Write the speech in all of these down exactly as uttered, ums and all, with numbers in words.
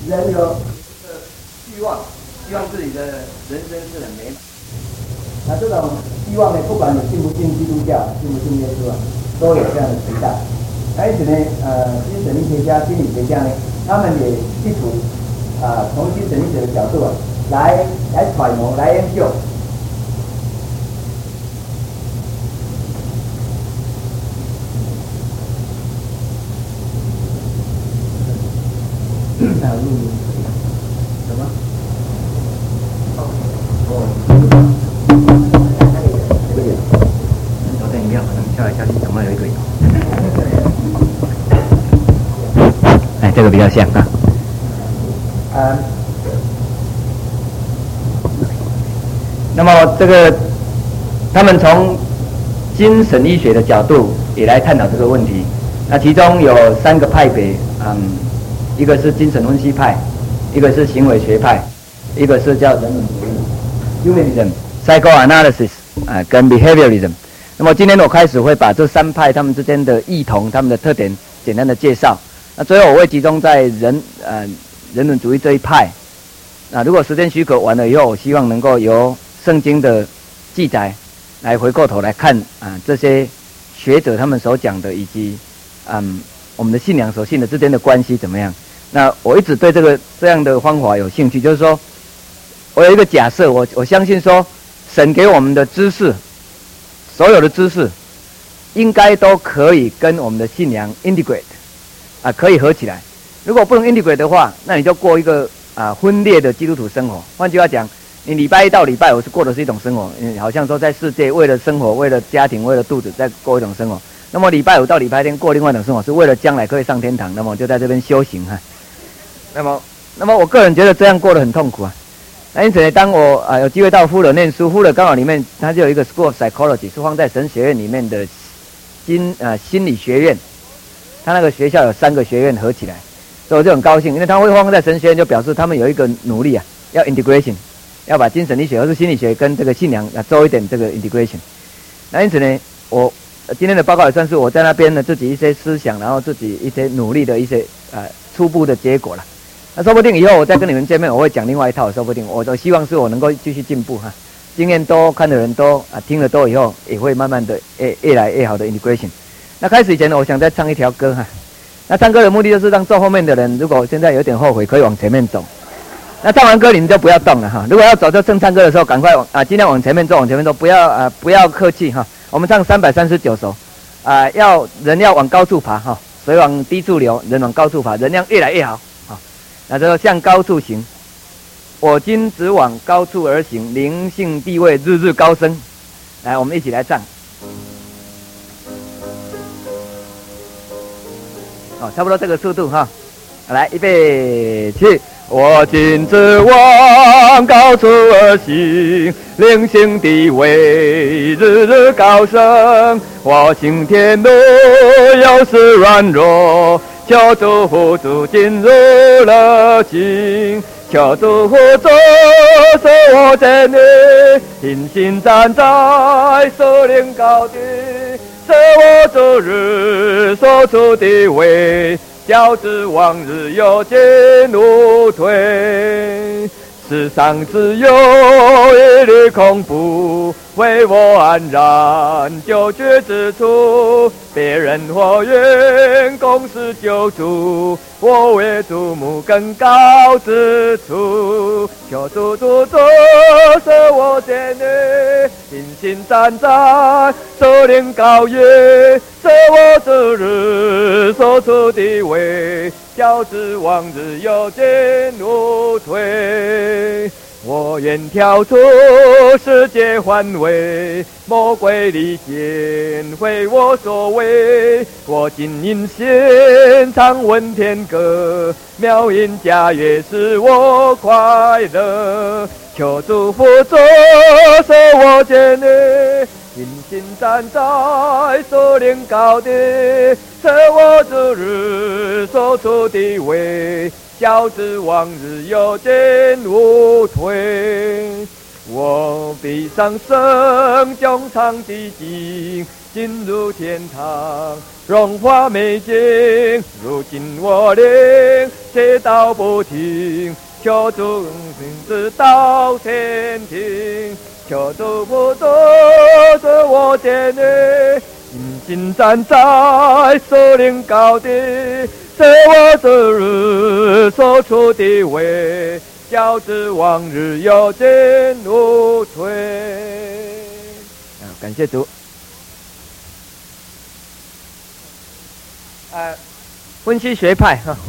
人有欲望，希望自己的人生是很美满。那这种希望呢，不管你信不信基督教，信不信耶稣啊，都有这样的期待。因此呢，呃，精神医学家、心理学家呢，他们也试图啊，从精神医学的角度啊，来来揣摩、来研究。啊，录音什么？哦，这个有。昨天饮料好像跳来跳去，总共有一个有。哎，这个比较像啊。啊。那么这个，他们从精神医学的角度也来探讨这个问题。那其中有三个派别，嗯。一个是精神分析派，一个是行为学派，一个是叫人文主义 （Humanism）、Psychoanalysis 啊，跟 Behaviorism。那么今天我开始会把这三派他们之间的异同、他们的特点简单的介绍。那最后我会集中在人呃人文主义这一派。那如果时间许可，完了以后，我希望能够由圣经的记载来回过头来看啊这些学者他们所讲的，以及嗯我们的信仰所信的之间的关系怎么样。那我一直对这个这样的方法有兴趣，就是说，我有一个假设，我我相信说，神给我们的知识，所有的知识，应该都可以跟我们的信仰 integrate， 啊，可以合起来。如果不能 integrate 的话，那你就过一个啊分裂的基督徒生活。换句话讲，你礼拜一到礼拜五是过的是一种生活，你好像说在世界为了生活、为了家庭、为了肚子在过一种生活。那么礼拜五到礼拜天过另外一种生活，是为了将来可以上天堂。那么就在这边修行哈。那么，那么我个人觉得这样过得很痛苦啊。那因此呢，当我啊有机会到富勒念书，富勒刚好里面它就有一个 School of Psychology， 是放在神学院里面的心啊心理学院。他那个学校有三个学院合起来，所以我就很高兴，因为他会放在神学院，就表示他们有一个努力啊，要 integration， 要把精神医学或是心理学跟这个信仰啊做一点这个 integration。那因此呢，我今天的报告也算是我在那边呢自己一些思想，然后自己一些努力的一些呃初步的结果了。那说不定以后我再跟你们见面，我会讲另外一套，说不定我都希望是我能够继续进步哈，经验多，看的人多啊，听了多以后，也会慢慢的越越来越好的 integration。那开始以前呢，我想再唱一条歌哈。那唱歌的目的就是让坐后面的人，如果现在有点后悔，可以往前面走。那唱完歌你们就不要动了哈。如果要走，就正唱歌的时候赶快往啊，尽量往前面走，往前面走，不要啊不要客气哈。我们唱三百三十九首啊，要人要往高处爬哈，水往低处流，人往高处爬，人要越来越好。那就向高处行，我今只往高处而行，灵性地位日日高升。来，我们一起来唱。哦，差不多这个速度哈。来，预备起！我今只往高处而行，灵性地位日日高升。我行天路有时软弱，求主辅助进入了境，求主辅助使我坚定，信心站在树林高地，使我主日所处地位，较之往日有进无退。世上只有一缕恐怖，为我安然救绝之处。别人或愿共事救主，我为主目更高之处。求主主主使我坚定，信心站在树林高野，使我主日所处地位，较之往日有进无退。我愿跳出世界范围，魔鬼离间为我所为。我今因献唱问天歌，妙音佳乐使我快乐。求主辅助使我坚定，信心站在树林高地，使我主日所处地位，较之往日有进无退。 我背上圣经场的景，进入天堂，荣华美景。如今我灵切道不停，求主亲自到天庭，求主不多着我见你，引颈站在森林高地，是我这日所处的位。教之往日有进无退。啊，感谢主。呃，分析学派哈，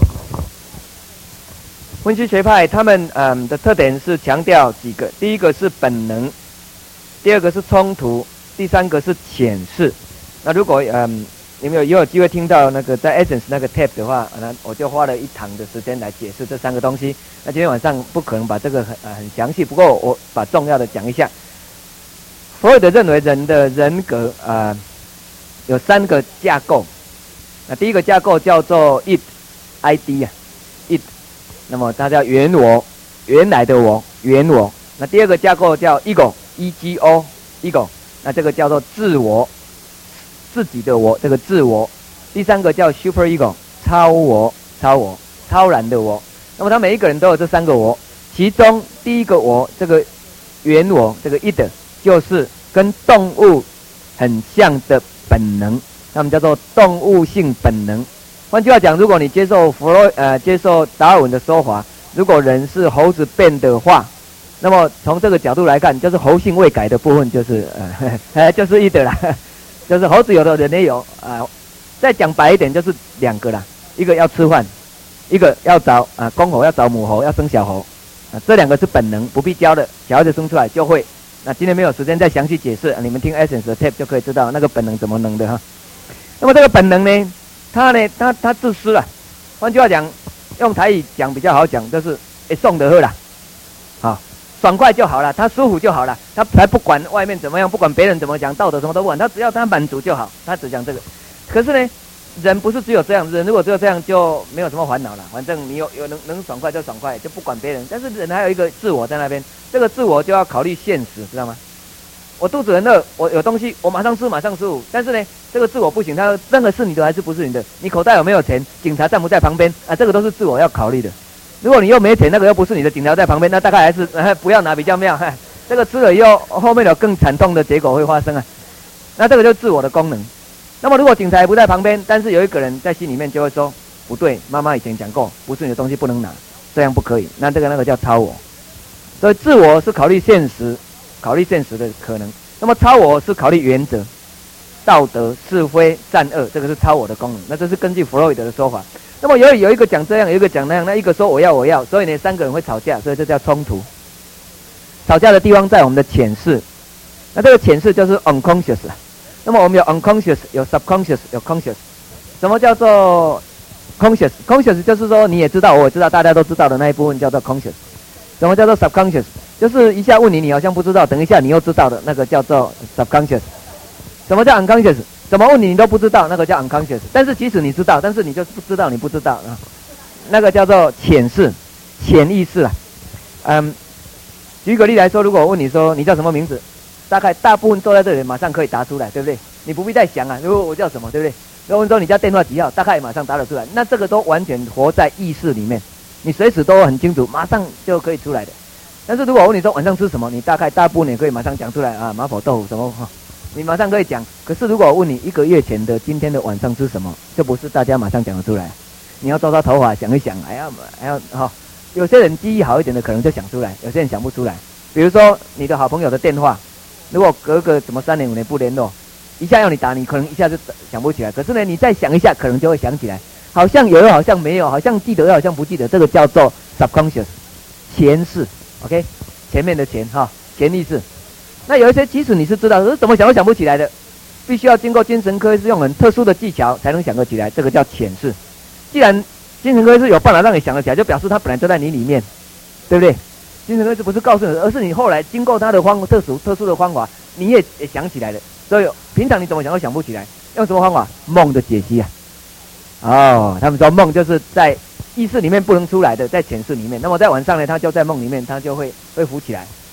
分析学派他们嗯的特点是强调几个，第一个是本能，第二个是冲突，第三个是潜释。那如果嗯你们有也有机会听到那个在 Essence 那个 tape 的话，那我就花了一堂的时间来解释这三个东西。那今天晚上不可能把这个很呃很详细，不过我把重要的讲一下。弗洛伊德认为人的人格啊、呃、有三个架构。那第一个架构叫做 id，I D 啊 id， 那么它叫原我，原来的我，原我。那第二个架构叫 ego，E G O ego， 那这个叫做自我。自己的我，这个自我。第三个叫 super ego， 超我，超我，超然的我。那么他每一个人都有这三个我，其中第一个我，这个原我，这个 id， 就是跟动物很像的本能，他们叫做动物性本能。换句话讲，如果你接受弗洛呃接受达尔文的说法，如果人是猴子变的话，那么从这个角度来看，就是猴性未改的部分，就是呃呃就是 id 啦。就是猴子有的人也有啊、呃，再讲白一点就是两个啦，一个要吃饭，一个要找啊、呃、公猴要找母猴要生小猴，啊这两个是本能不必教的，小孩子生出来就会。那今天没有时间再详细解释，你们听 Essence 的 tape 就可以知道那个本能怎么能的哈。那么这个本能呢，它呢它它自私了，换句话讲，用台语讲比较好讲，就是一送的喝啦，好。爽快就好了，他舒服就好了，他才不管外面怎么样，不管别人怎么讲，道德什么都不管，他只要他满足就好，他只讲这个。可是呢，人不是只有这样，人如果只有这样就没有什么烦恼了，反正你有有能能爽快就爽快，就不管别人。但是人还有一个自我在那边，这个自我就要考虑现实，知道吗？我肚子很饿，我有东西，我马上吃，马上舒服。但是呢，这个自我不行，他任何是你的还是不是你的？你口袋有没有钱？警察站不在旁边啊？这个都是自我要考虑的。如果你又没钱，那个又不是你的，警察在旁边，那大概还是、呃、不要拿比较妙。嘿这个吃了以后，后面有更惨痛的结果会发生啊。那这个就是自我的功能。那么如果警察也不在旁边，但是有一个人在心里面就会说，不对，妈妈以前讲过，不是你的东西不能拿，这样不可以。那这个那个叫超我。所以自我是考虑现实，考虑现实的可能。那么超我是考虑原则、道德、是非、善恶，这个是超我的功能。那这是根据弗洛伊德的说法。那么有有一个讲这样，有一个讲那样，那一个说我要我要，所以呢三个人会吵架，所以这叫冲突。吵架的地方在我们的潜释，那这个潜释就是 unconscious。那么我们有 unconscious， 有 subconscious， 有 conscious。什么叫做 conscious？ conscious 就是说你也知道，我也知道，大家都知道的那一部分叫做 conscious。什么叫做 subconscious？ 就是一下问你，你好像不知道，等一下你又知道的那个叫做 subconscious。什么叫 unconscious？怎么问你你都不知道，那个叫 unconscious。但是即使你知道，但是你就不知道你不知道啊，那个叫做潜释、潜意识啊。嗯，举个例来说，如果我问你说你叫什么名字，大概大部分坐在这里马上可以答出来，对不对？你不必再想啊，如果我叫什么，对不对？如果问说你家电话几号，大概马上答得出来。那这个都完全活在意识里面，你随时都很清楚，马上就可以出来的。但是如果我问你说晚上吃什么，你大概大部分也可以马上讲出来啊，麻婆豆腐什么哈。你马上可以讲，可是如果我问你一个月前的今天的晚上吃什么，就不是大家马上讲得出来。你要抓抓头发想一想，哎呀，还要哈、哦，有些人记忆好一点的可能就想出来，有些人想不出来。比如说你的好朋友的电话，如果隔个什么三年五年不联络，一下要你打，你可能一下就想不起来。可是呢，你再想一下，可能就会想起来，好像有又好像没有，好像记得又好像不记得，这个叫做 subconscious， 潜释 ，OK， 前面的潜哈，潜意识。那有一些即使你是知道，可是怎么想都想不起来的，必须要经过精神科医师用很特殊的技巧才能想得起来，这个叫潜释。既然精神科医师有办法让你想得起来，就表示他本来就在你里面，对不对？精神科医师不是告诉你，而是你后来经过他的方特殊特殊的方法，你也也想起来了。所以平常你怎么想都想不起来，用什么方法？梦的解析啊！哦，他们说梦就是在意识里面不能出来的，在潜释里面。那么在晚上呢，他就在梦里面，他就会会浮起来。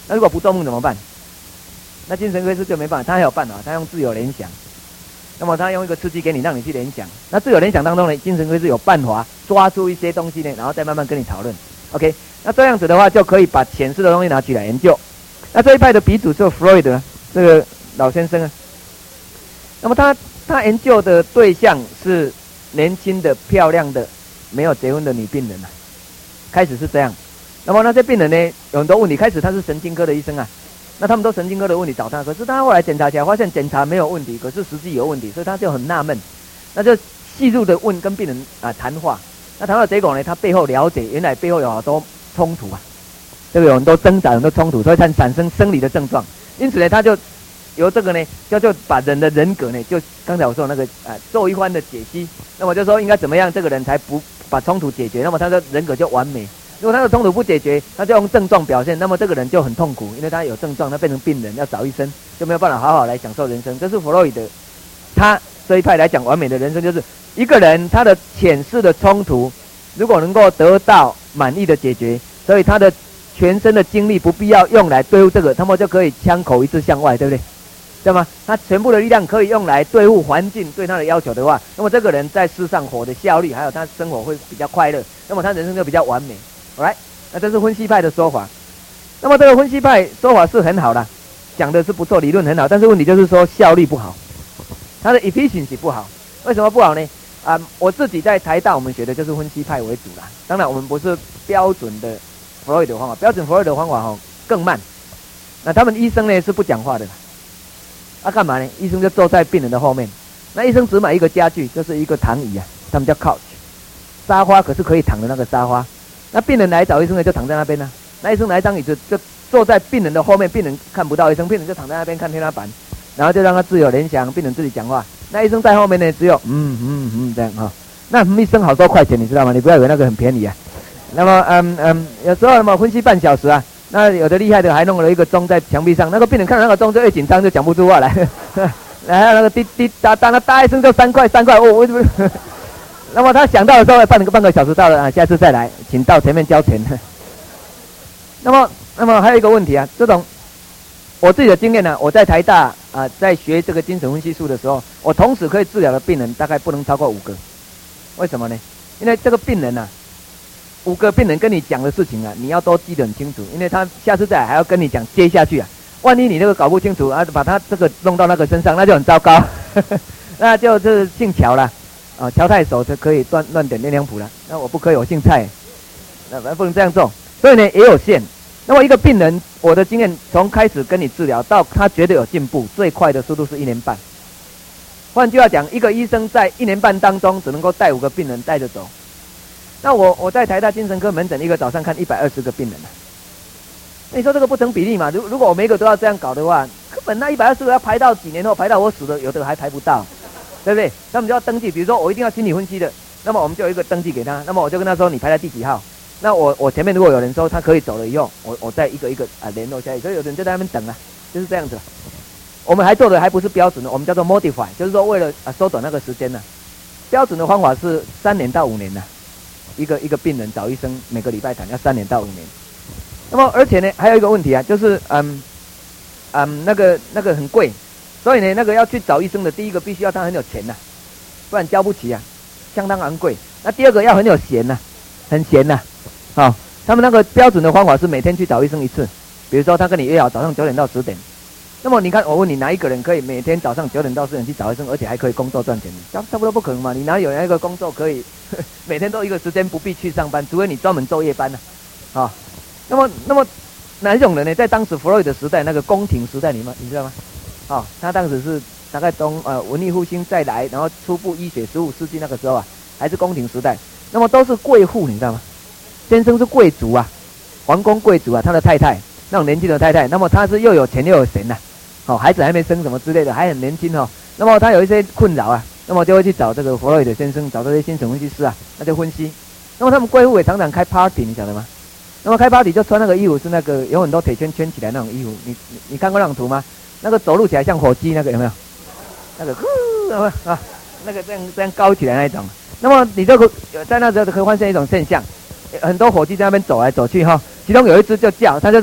那如果不做梦怎么办？那精神科医师就没办法，他还有办法，他用自由联想。那么他用一个刺激给你，让你去联想。那自由联想当中呢，精神科医师有办法抓出一些东西呢，然后再慢慢跟你讨论。OK， 那这样子的话，就可以把显示的东西拿起来研究。那这一派的鼻祖就是弗洛伊德这个老先生啊。那么他他研究的对象是年轻的、漂亮的、没有结婚的女病人啊。开始是这样。那么那些病人呢，有很多问题。开始他是神经科的医生啊。那他们都神经科的问题找他，可是他后来检查起来发现检查没有问题，可是实际有问题，所以他就很纳闷，那就细入的问跟病人啊谈话，那谈话结果呢，他背后了解原来背后有好多冲突啊，这个有很多挣扎，很多冲突，所以才产生生理的症状。因此呢，他就由这个呢，就就把人的人格呢，就刚才我说的那个啊做一番的解析，那么就说应该怎么样这个人才不把冲突解决，那么他的人格就完美。如果他的冲突不解决，他就用症状表现，那么这个人就很痛苦，因为他有症状，他变成病人，要找医生，就没有办法好好来享受人生。这是弗洛伊德，他这一派来讲完美的人生，就是一个人他的潜势的冲突，如果能够得到满意的解决，所以他的全身的精力不必要用来对付这个，他们就可以枪口一致向外，对不对？对吗？他全部的力量可以用来对付环境对他的要求的话，那么这个人在世上活的效率，还有他生活会比较快乐，那么他人生就比较完美。Alright， 那这是分析派的说法。那么这个分析派说法是很好的，讲的是不错，理论很好，但是问题就是说效率不好，它的 efficiency 不好。为什么不好呢？啊、嗯，我自己在台大我们学的就是分析派为主啦。当然我们不是标准的弗洛伊德方法，标准弗洛伊德方法哦更慢。那他们医生呢是不讲话的啦，啊干嘛呢？医生就坐在病人的后面，那医生只买一个家具，就是一个躺椅啊，他们叫 couch， 沙发可是可以躺的那个沙发。那病人来找医生呢，就躺在那边呢、啊。那医生拿一张椅子，就坐在病人的后面，病人看不到医生，病人就躺在那边看天花板，然后就让他自由联想，病人自己讲话。那医生在后面呢，只有嗯嗯嗯这样哈、哦。那一生好多块钱，你知道吗？你不要以为那个很便宜啊。那么嗯嗯，有时候那么分析半小时啊，那有的厉害的还弄了一个钟在墙壁上，那个病人看到那个钟就一紧张就讲不出话来，然后那个滴滴答答，那答一声就三块三块，哦我我。那么他想到的时候，半个半个小时到了啊，下次再来，请到前面交钱。那么，那么还有一个问题啊，这种我自己的经验呢、啊，我在台大啊，在学这个精神分析术的时候，我同时可以治疗的病人大概不能超过五个。为什么呢？因为这个病人啊，五个病人跟你讲的事情啊，你要都记得很清楚，因为他下次再来还要跟你讲接下去啊。万一你那个搞不清楚啊，把他这个弄到那个身上，那就很糟糕，那就是姓乔了。啊，乔太守就可以乱乱点鸳鸯谱了，那我不可以，我姓蔡，那不能这样做，所以呢也有限。那么一个病人，我的经验从开始跟你治疗到他觉得有进步，最快的速度是一年半。换句话讲，一个医生在一年半当中只能够带五个病人带着走。那我我在台大精神科门诊一个早上看一百二十个病人啊，那你说这个不成比例嘛？如如果我每个都要这样搞的话，根本那一百二十个要排到几年后，排到我死了，有的还排不到。对不对？他们就要登记，比如说我一定要心理分析的，那么我们就有一个登记给他，那么我就跟他说你排在第几号，那我我前面如果有人说他可以走了以后，我我再一个一个啊联络下去，所以有人就在那边等啊，就是这样子。我们还做的还不是标准的，我们叫做 modify， 就是说为了啊缩短那个时间呢、啊，标准的方法是三年到五年呢、啊，一个一个病人找医生每个礼拜谈要三年到五年。那么而且呢还有一个问题啊，就是嗯嗯那个那个很贵。所以呢，那个要去找医生的，第一个必须要他很有钱呐、啊，不然交不起啊，相当昂贵。那第二个要很有闲呐、啊，很闲呐、啊，哦，他们那个标准的方法是每天去找医生一次，比如说他跟你约好早上九点到十点，那么你看，我问你哪一个人可以每天早上九点到十点去找医生，而且还可以工作赚钱？差差不多不可能嘛，你哪有那个工作可以呵呵每天都一个时间不必去上班，除非你专门昼夜班呢、啊，啊、哦，那么那么哪一种人呢？在当时弗洛伊德时代那个宫廷时代里面，你知道吗？哦，他当时是大概从呃文艺复兴再来，然后初步医学十五世纪那个时候啊，还是宫廷时代，那么都是贵妇，你知道吗？先生是贵族啊，皇宫贵族啊，他的太太那种年轻的太太，那么他是又有钱又有闲呐、啊，哦，孩子还没生什么之类的，还很年轻哦。那么他有一些困扰啊，那么就会去找这个弗洛伊德先生，找这些精神分析师啊，那就分析。那么他们贵妇也常常开 party， 你晓得吗？那么开 party 就穿那个衣服是那个有很多铁圈圈起来那种衣服，你你你看过那种图吗？那个走路起来像火鸡，那个有没有？那个呼啊，那个这样这样高起来那一种。那么你这个在那时候可以发现一种现象，很多火鸡在那边走来走去哈，其中有一只就叫，他就说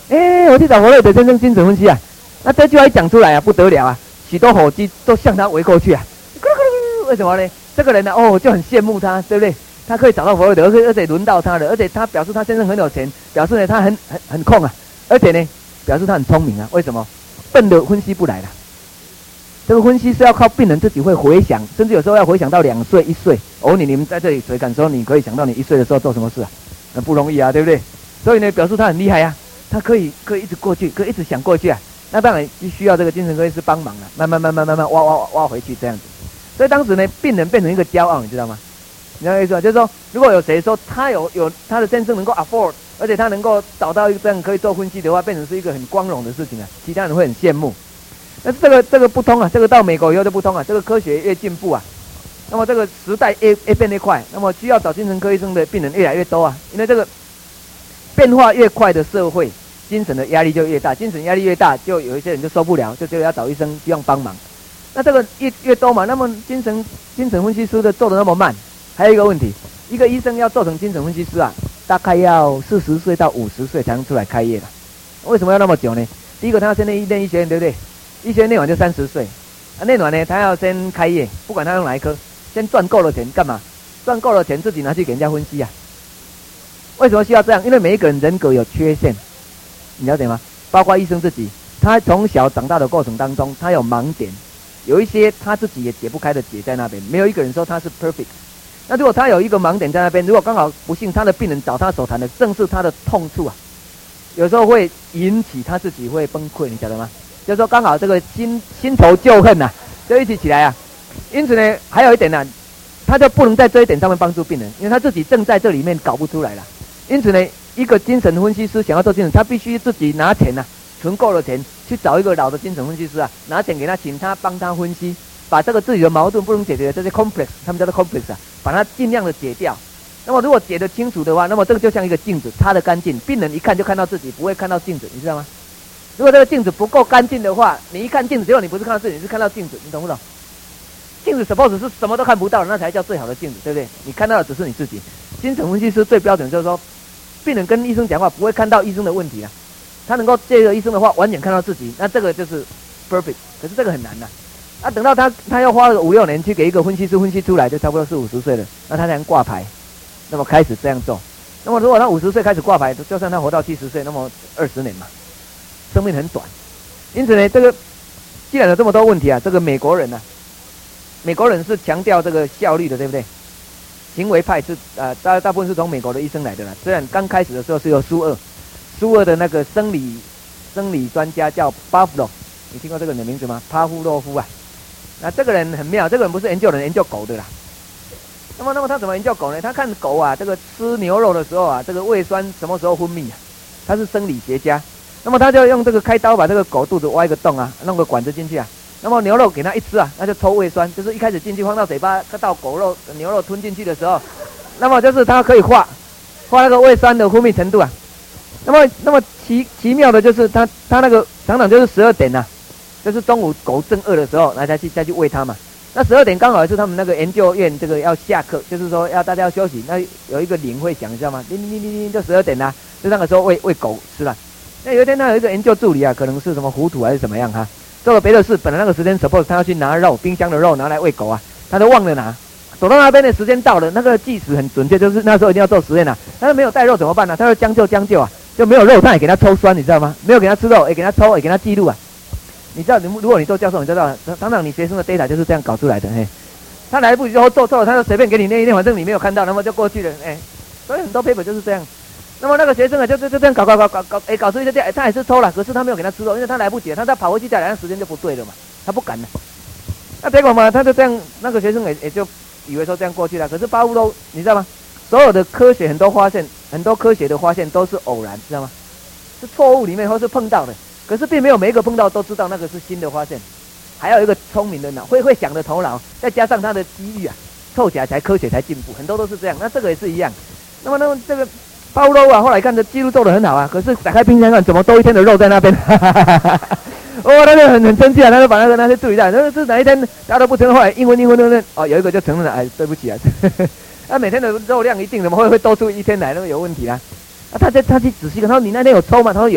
哎，我去找弗洛伊德先生精神分析啊，那这句话一讲出来啊，不得了啊，许多火鸡都向他围过去啊。为什么呢？这个人呢、啊，哦，就很羡慕他，对不对？他可以找到弗洛伊德，而且而且轮到他了，而且他表示他先生很有钱，表示呢他很很很空啊，而且呢表示他很聪明啊。为什么？笨的分析不来了。这个分析是要靠病人自己会回想，甚至有时候要回想到两岁、一岁。哦，你你们在这里谁敢说你可以想到你一岁的时候做什么事啊？那不容易啊，对不对？所以呢，表示他很厉害啊，他可以可以一直过去，可以一直想过去啊。那当然需要这个精神科医师帮忙了，慢慢慢慢慢慢挖挖挖回去这样子。所以当时呢，病人变成一个骄傲，你知道吗？你知道意思吗？就是说，如果有谁说他有有他的先生能够 afford， 而且他能够找到一个这样可以做分析的话，变成是一个很光荣的事情啊，其他人会很羡慕。但是这个这个不通啊，这个到美国以后就不通啊，这个科学越进步啊，那么这个时代越越变越快，那么需要找精神科医生的病人越来越多啊，因为这个变化越快的社会，精神的压力就越大，精神压力越大，就有一些人就受不了，就觉得要找医生，希望帮忙。那这个越越多嘛，那么精神精神分析师的做的那么慢，还有一个问题，一个医生要做成精神分析师啊，大概要四十岁到五十岁才能出来开业的。为什么要那么久呢？第一个，他要先念念医学院，对不对？医学院念完就三十岁，啊，念完呢，他要先开业，不管他用哪一科，先赚够了钱干嘛？赚够了钱自己拿去给人家分析啊。为什么需要这样？因为每一个人人格有缺陷，你了解吗？包括医生自己，他从小长大的过程当中，他有盲点，有一些他自己也解不开的结在那边，没有一个人说他是 perfect。那如果他有一个盲点在那边，如果刚好不幸他的病人找他手谈的正是他的痛处啊，有时候会引起他自己会崩溃，你晓得吗？就是说刚好这个新新仇旧恨呐、啊，就一起起来啊。因此呢，还有一点呢、啊，他就不能在这一点上面帮助病人，因为他自己正在这里面搞不出来了。因此呢，一个精神分析师想要做精神，他必须自己拿钱呐、啊，存够了钱去找一个老的精神分析师啊，拿钱给他，请他帮他分析，把这个自己的矛盾不能解决的这些 complex， 他们叫做 complex 啊，把它尽量的解掉。那么如果解得清楚的话，那么这个就像一个镜子，擦得干净，病人一看就看到自己，不会看到镜子，你知道吗？如果这个镜子不够干净的话，你一看镜子，结果你不是看到自己，你是看到镜子，你懂不懂？镜子 suppose 是什么都看不到的，那才叫最好的镜子，对不对？你看到的只是你自己。精神分析师最标准就是说，病人跟医生讲话不会看到医生的问题啊，他能够借着医生的话完全看到自己，那这个就是 perfect。可是这个很难呐、啊，啊，等到他他要花了五六年去给一个分析师分析出来，就差不多四五十岁了，那他才能挂牌，那么开始这样做。那么如果他五十岁开始挂牌，就算他活到七十岁，那么二十年嘛。生命很短，因此呢，这个既然有这么多问题啊，这个美国人呢、啊，美国人是强调这个效率的，对不对？行为派是呃大大部分是从美国的医生来的啦。虽然刚开始的时候是由苏俄，苏俄的那个生理生理专家叫巴夫洛，你听过这个人的名字吗？巴夫洛夫啊，那这个人很妙，这个人不是研究人，研究狗的啦。那么，那么他怎么研究狗呢？他看狗啊，这个吃牛肉的时候啊，这个胃酸什么时候分泌啊？他是生理学家。那么他就用这个开刀把这个狗肚子挖一个洞啊，弄个管子进去啊。那么牛肉给它一吃啊，那就抽胃酸，就是一开始进去放到嘴巴，到狗肉、牛肉吞进去的时候，那么就是它可以化化那个胃酸的分泌程度啊。那么那么奇奇妙的就是它它那个常常就是十二点呐、啊，就是中午狗正饿的时候，来再去再去喂它嘛。那十二点刚好是他们那个研究院这个要下课，就是说要大家要休息，那有一个铃会响，你知道吗？铃铃铃铃铃，就十二点啦、啊，就那个时候喂喂狗吃了。那有一天，他有一个研究助理啊，可能是什么糊涂还是怎么样哈，做了别的事。本来那个时间 ，suppose 他要去拿肉，冰箱的肉拿来喂狗啊，他都忘了拿。走到那边的时间到了，那个计时很准确，就是那时候一定要做实验啊。他说没有带肉怎么办呢、啊？他说将就将就啊，就没有肉，他也给他抽酸，你知道吗？没有给他吃肉，也给他抽，也给他记录啊。你知道，你如果你做教授，你知道，常常你学生的 data 就是这样搞出来的。嘿，他来不及后做错了，他就随便给你念一念，反正你没有看到，那么就过去了。哎，所以很多 paper 就是这样。那么那个学生啊，就就就这样搞搞搞搞搞，哎，搞出一个这样，他也是抽了，可是他没有给他吃肉，因为他来不及，他再跑回去再来，那时间就不对了嘛，他不敢了。那结果嘛，他就这样，那个学生也也就以为说这样过去了。可是巴夫洛，你知道吗？所有的科学很多发现，很多科学的发现都是偶然，知道吗？是错误里面或是碰到的，可是并没有每一个碰到都知道那个是新的发现。还有一个聪明的脑，会会想的头脑，再加上他的机遇啊，凑起来才科学才进步，很多都是这样。那这个也是一样。那么那么这个。包肉啊，后来看这记录做得很好啊，可是打开冰箱看，怎么多一天的肉在那边？哦，他就很很生气啊，他就把那个那些助理带，那是哪一天大家都不承认，后来一分一分一分，哦，有一个就承认了，哎，对不起啊，那、啊、每天的肉量一定怎么会会多出一天来，那个有问题啦。啊，他在他去仔细看，他说你那天有抽吗？他说有，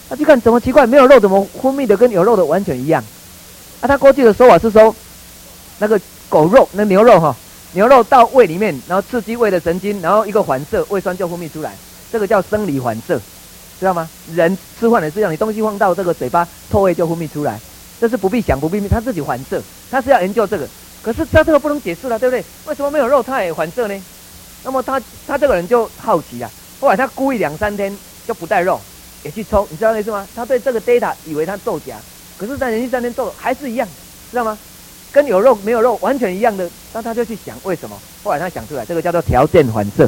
他去看怎么奇怪，没有肉怎么分泌的跟有肉的完全一样？啊，他过去的说法是说，那个狗肉、那牛肉哈，牛肉到胃里面，然后刺激胃的神经，然后一个反射，胃酸就分泌出来，这个叫生理反射，知道吗？人吃饭也是一样，你东西放到这个嘴巴，唾液就分泌出来，这是不必想不必，他自己反射，他是要研究这个。可是他这个不能解释了，对不对？为什么没有肉他也反射呢？那么他他这个人就好奇了，后来他故意两三天就不带肉也去抽，你知道那意思吗？他对这个 data 以为他作假，可是在连续三天做还是一样，知道吗？跟有肉没有肉完全一样的，那他就去想为什么？后来他想出来，这个叫做条件反射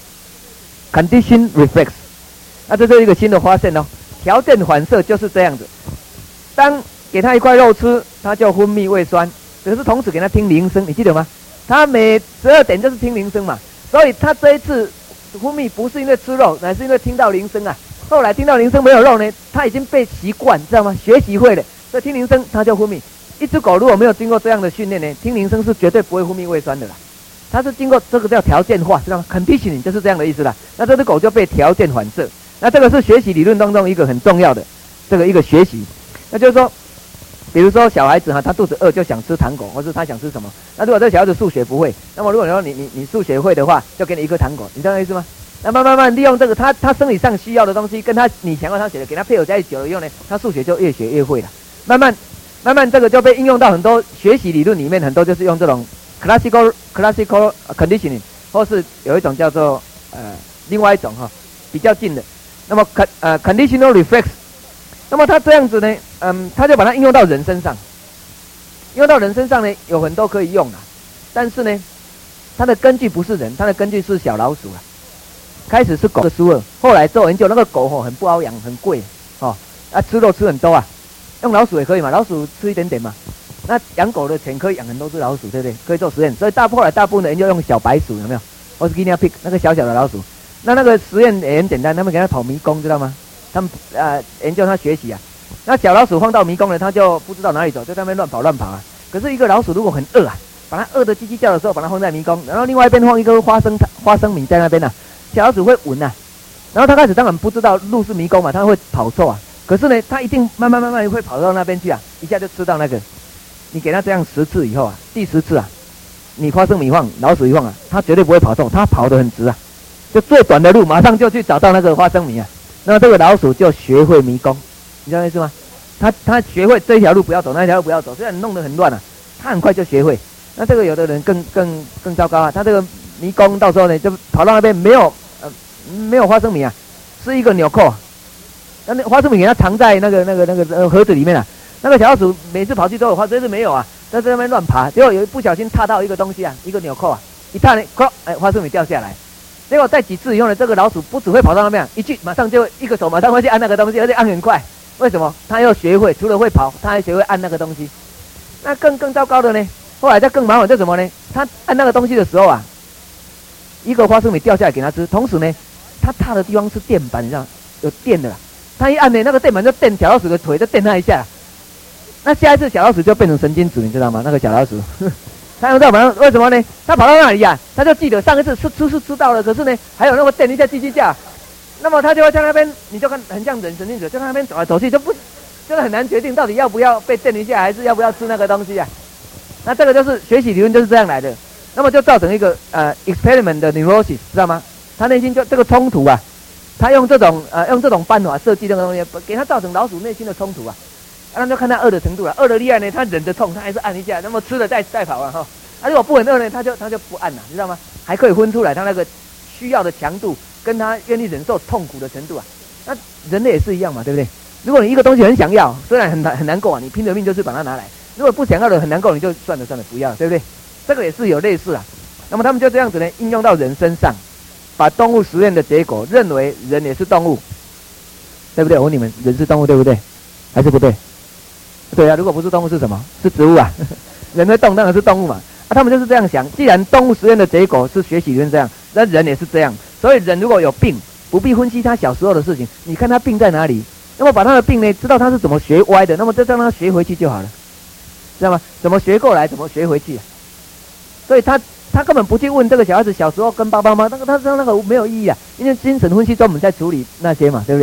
（condition reflex）。那这是一个新的发现哦，条件反射就是这样子。当给他一块肉吃，他就分泌胃酸。可是同时给他听铃声，你记得吗？他每十二点就是听铃声嘛，所以他这一次分泌不是因为吃肉，乃是因为听到铃声啊。后来听到铃声没有肉呢，他已经被习惯，知道吗？学习会了，所以听铃声他就分泌。一只狗如果没有经过这样的训练呢，听铃声是绝对不会分泌胃酸的啦。它是经过这个叫条件化，知道吗 ？conditioning 就是这样的意思啦。那这只狗就被条件反射，那这个是学习理论当中一个很重要的这个一个学习，那就是说。比如说小孩子哈，他肚子饿就想吃糖果，或是他想吃什么？那如果这个小孩子数学不会，那么如果你说你你你数学会的话，就给你一颗糖果，你知道那意思吗？那慢慢慢利用这个他他生理上需要的东西，跟他你想要他写的，给他配合在一起久了以后呢，他数学就越学越会了。慢慢慢慢这个就被应用到很多学习理论里面，很多就是用这种 classical classical conditioning， 或是有一种叫做呃另外一种哈比较近的，那么 con 呃 conditional reflex。那么他这样子呢，嗯，他就把它应用到人身上，应用到人身上呢，有很多可以用的，但是呢，它的根据不是人，它的根据是小老鼠啊。开始是狗的苏二，后来做研究，那个狗吼很不好养，很贵哦，啊吃肉吃很多啊，用老鼠也可以嘛，老鼠吃一点点嘛。那养狗的钱可以养很多只老鼠，对不对？可以做实验，所以大后来大部分的人就用小白鼠，有没有？或是 guinea pig 那个小小的老鼠，那那个实验也很简单，他们给它跑迷宫，知道吗？他们呃研究他学习啊，那小老鼠放到迷宫了，他就不知道哪里走，就在那边乱跑乱跑啊。可是一个老鼠如果很饿啊，把它饿得叽叽叫的时候，把它放在迷宫，然后另外一边放一个花生花生米在那边啊，小老鼠会闻啊。然后他开始当然不知道路是迷宫嘛，他会跑错啊。可是呢，他一定慢慢慢慢会跑到那边去啊，一下就吃到那个。你给他这样十次以后啊，第十次啊，你花生米放，老鼠一放啊，他绝对不会跑错，他跑得很直啊，就最短的路马上就去找到那个花生米啊。那这个老鼠就学会迷宫，你知道意思吗？他他学会这条路不要走，那条路不要走，虽然弄得很乱啊，他很快就学会。那这个有的人更更更糟糕啊，他这个迷宫到时候呢，就跑到那边没有呃没有花生米啊，是一个纽扣，那那花生米给它藏在那个那个那个呃盒子里面啊。那个小老鼠每次跑去都有花，这次没有啊，在这边乱爬，结果有不小心踏到一个东西啊，一个纽扣啊，一踏呢，哐，哎，花生米掉下来。结果在几次以后呢，这个老鼠不只会跑到那边，一去马上就一个手马上会去按那个东西，而且按很快。为什么？他要学会，除了会跑，他还学会按那个东西。那更更糟糕的呢，后来再更麻烦是什么呢？他按那个东西的时候啊，一个花生米掉下来给他吃，同时呢，他踏的地方是垫板，你知道有电的啦。他一按呢，那个垫板就垫小老鼠的腿，就垫他一下。那下一次小老鼠就变成神经质，你知道吗？那个小老鼠。他用这种为什么呢？他跑到那里呀、啊，他就记得上一次吃吃是吃到了，可是呢，还有那个电一下叽叽叫，那么他就会在那边，你就看很像人神经质，就在那边走来走去，就不就是很难决定到底要不要被电一下，还是要不要吃那个东西啊？那这个就是学习理论就是这样来的，那么就造成一个呃 experiment 的 neurosis， 知道吗？他内心就这个冲突啊，他用这种呃用这种办法设计这个东西，给他造成老鼠内心的冲突啊。那就看他饿的程度了，饿的厉害呢，他忍着痛，他还是按一下，那么吃了再再跑啊哈。啊，如果不很饿呢，他就他就不按了，知道吗？还可以分出来他那个需要的强度，跟他愿意忍受痛苦的程度啊。那人类也是一样嘛，对不对？如果你一个东西很想要，虽然很难很难过啊，你拼了命就是把它拿来；如果不想要的很难过，你就算了算了不要，对不对？这个也是有类似啊。那么他们就这样子呢，应用到人身上，把动物实验的结果认为人也是动物，对不对？我问你们，人是动物对不对？还是不对？对啊，如果不是动物是什么？是植物啊。人会动当然是动物嘛。啊，他们就是这样想。既然动物实验的结果是学习理论这样，那人也是这样。所以人如果有病，不必分析他小时候的事情，你看他病在哪里，那么把他的病呢，知道他是怎么学歪的，那么就让他学回去就好了，知道吗？怎么学过来，怎么学回去、啊。所以他他根本不去问这个小孩子小时候跟爸爸妈妈，那个他说那个没有意义啊，因为精神分析专门在处理那些嘛，对不对？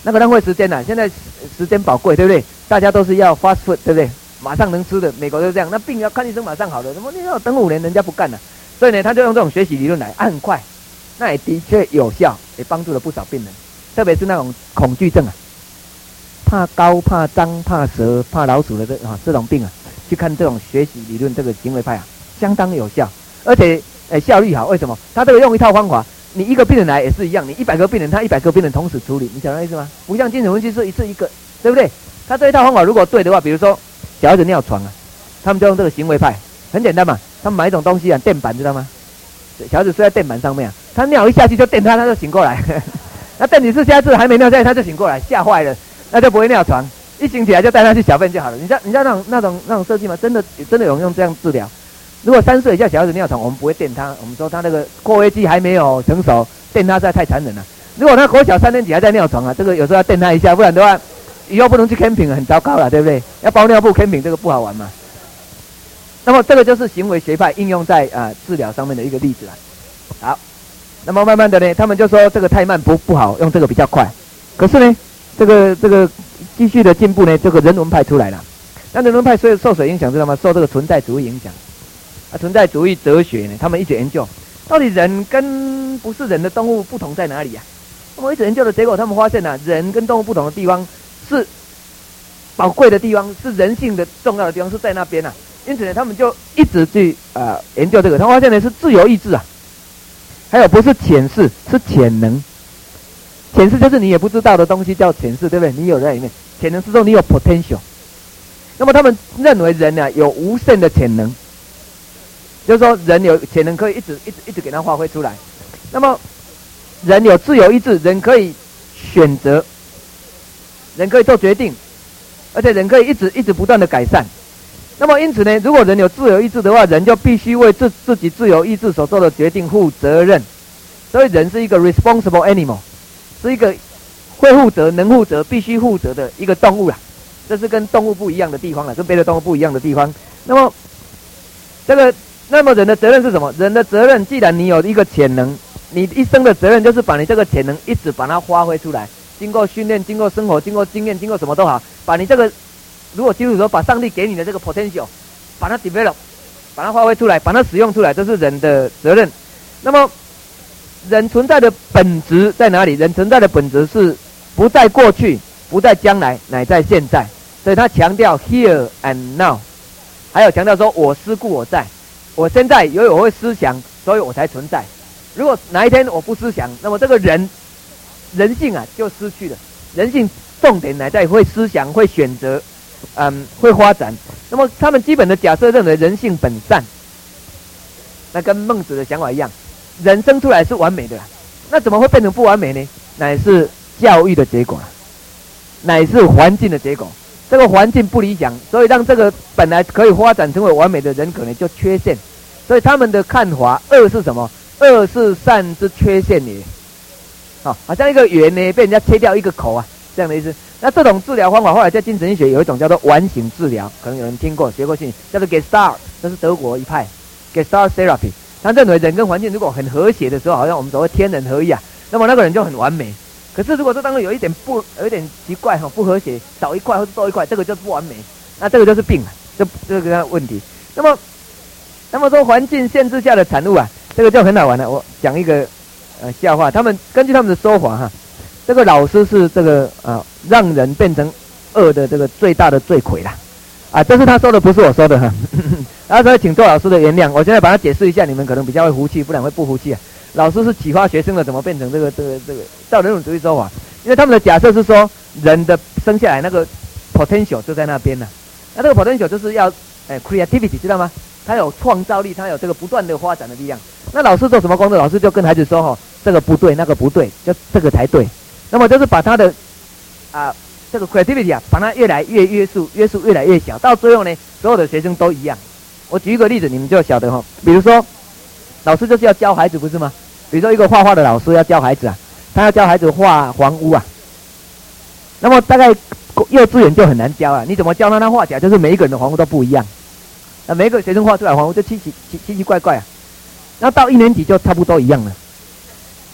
那个浪费时间呐、啊。现在时间宝贵，对不对？大家都是要 fast food， 对不对？马上能吃的，美国都是这样。那病要看医生马上好的，怎么你要等五年，人家不干了、啊。所以呢，他就用这种学习理论来，啊，很快，那也的确有效，也帮助了不少病人，特别是那种恐惧症啊，怕高、怕脏、怕蛇、怕老鼠的这啊这种病啊，去看这种学习理论这个行为派啊，相当有效，而且诶效率好。为什么？他这个用一套方法，你一个病人来也是一样，你一百个病人，他一百个病人同时处理，你晓得意思吗？不像精神分析是一次一个，对不对？他这一套方法如果对的话，比如说小孩子尿床啊，他们就用这个行为派，很简单嘛，他们买一种东西啊，垫板知道吗？小孩子睡在垫板上面啊，他尿一下去就垫他，他就醒过来。那邓女士下次还没尿下去，他就醒过来，吓坏了，那就不会尿床。一醒起来就带他去小便就好了。你知道你知道那种那种那种设计吗？真的真的有人用这样治疗。如果三岁以下小孩子尿床，我们不会垫他，我们说他那个括约肌还没有成熟，垫他实在太残忍了。如果他国小三年级还在尿床啊，这个有时候要垫他一下，不然的话，以后不能去 camping 很糟糕了，对不对？要包尿布 camping 这个不好玩嘛。那么这个就是行为学派应用在啊、呃、治疗上面的一个例子了。好，那么慢慢的呢，他们就说这个太慢不不好，用这个比较快。可是呢，这个这个继续的进步呢，这个人文派出来了。那人文派受受谁影响知道吗？受这个存在主义影响。啊，存在主义哲学呢，他们一直研究，到底人跟不是人的动物不同在哪里啊？那么一直研究的结果，他们发现啊，人跟动物不同的地方是宝贵的地方，是人性的重要的地方是在那边啊。因此呢，他们就一直去呃研究这个，他发现呢是自由意志啊，还有不是潜势，是潜能。潜势就是你也不知道的东西叫潜势，对不对？你有在里面，潜能是说你有 potential。那么他们认为人呢、啊、有无限的潜能，就是说人有潜能可以一直一直一直给它发挥出来。那么人有自由意志，人可以选择，人可以做决定，而且人可以一直一直不断的改善。那么因此呢，如果人有自由意志的话，人就必须为自自己自由意志所做的决定负责任。所以人是一个 responsible animal， 是一个会负责、能负责、必须负责的一个动物啦。这是跟动物不一样的地方了，跟别的动物不一样的地方。那么这个，那么人的责任是什么？人的责任，既然你有一个潜能，你一生的责任就是把你这个潜能一直把它发挥出来，经过训练、经过生活、经过经验、经过什么都好，把你这个。如果基督徒说把上帝给你的这个 potential， 把它 develop， 把它发挥出来，把它使用出来，这是人的责任。那么，人存在的本质在哪里？人存在的本质是不在过去，不在将来，乃在现在。所以他强调 here and now， 还有强调说我思故我在，我现在由于我会思想，所以我才存在。如果哪一天我不思想，那么这个人人性啊就失去了。人性重点乃在会思想，会选择。嗯，会发展。那么他们基本的假设认为人性本善，那跟孟子的想法一样，人生出来是完美的啦，那怎么会变成不完美呢？乃是教育的结果啦，乃是环境的结果。这个环境不理想，所以让这个本来可以发展成为完美的人可能就缺陷。所以他们的看法，恶是什么？恶是善之缺陷也。好，好像一个圆呢被人家切掉一个口啊，这样的意思。那这种治疗方法后来在精神医学有一种叫做完形治疗，可能有人听过学过性，叫做 Gestalt， 这是德国一派 Gestalt therapy。他认为人跟环境如果很和谐的时候，好像我们所谓天人合一啊，那么那个人就很完美。可是如果这当中有一点不有一点奇怪哈，不和谐，少一块或者多一块，这个就不完美，那这个就是病了，这这个问题。那么那么说环境限制下的产物啊，这个就很好玩了。我讲一个呃笑话，他们根据他们的说法哈。这个老师是这个啊，让人变成恶的这个最大的罪魁啦，啊，这是他说的，不是我说的哈。然后所以请做老师的原谅，我现在把它解释一下，你们可能比较会服气，不然会不服气啊。老师是启发学生的，怎么变成这个这个这个照人本主义说法？因为他们的假设是说，人的生下来那个 potential 就在那边了，那这个 potential 就是要哎 creativity 知道吗？他有创造力，他有这个不断的发展的力量。那老师做什么工作？老师就跟孩子说哦，这个不对，那个不对，就这个才对。那么就是把他的啊、呃、这个 creativity 啊，把它越来越约束，约束越来越小，到最后呢，所有的学生都一样。我举一个例子，你们就晓得哈。比如说，老师就是要教孩子，不是吗？比如说一个画画的老师要教孩子啊，他要教孩子画房屋啊。那么大概幼稚园就很难教啊，你怎么教他？他画起来就是每一个人的房屋都不一样，那每一个学生画出来的房屋就奇奇奇奇奇怪怪啊。然后到一年级就差不多一样了，啊。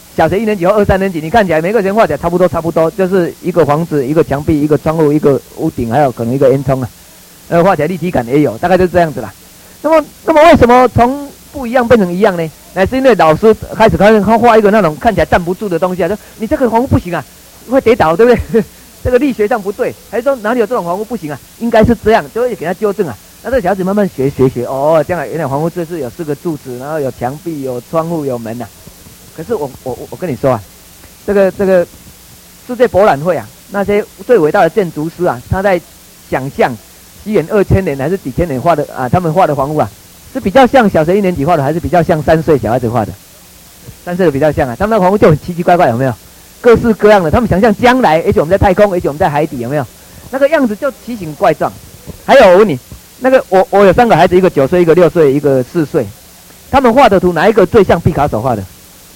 小学一年级或二三年级，你看起来每个人画起来差不多差不多，就是一个房子、一个墙壁、一个窗户、一个屋顶，还有可能一个烟囱啊，呃，画起来立体感也有，大概就是这样子啦。那么，那么为什么从不一样变成一样呢？乃是因为老师开始开始画一个那种看起来站不住的东西啊，说你这个房屋不行啊，会跌倒，对不对？这个力学上不对，还是说哪里有这种房屋不行啊？应该是这样，就会给他纠正啊。那这个小孩子慢慢学学学，哦，这样原来房屋这是有四个柱子，然后有墙壁、有窗户、有门呐、啊。可是我我我跟你说啊，这个这个世界博览会啊，那些最伟大的建筑师啊，他在想象西元二千年还是几千年画的啊，他们画的房屋啊，是比较像小学一年级画的，还是比较像三岁小孩子画的？三岁的比较像啊，他们那房屋就很奇奇怪怪，有没有？各式各样的，他们想象将来，也许我们在太空，也许我们在海底，有没有？那个样子就奇形怪状。还有我问你，那个我我有三个孩子，一个九岁，一个六岁，一个四岁，他们画的图哪一个最像毕卡索画的？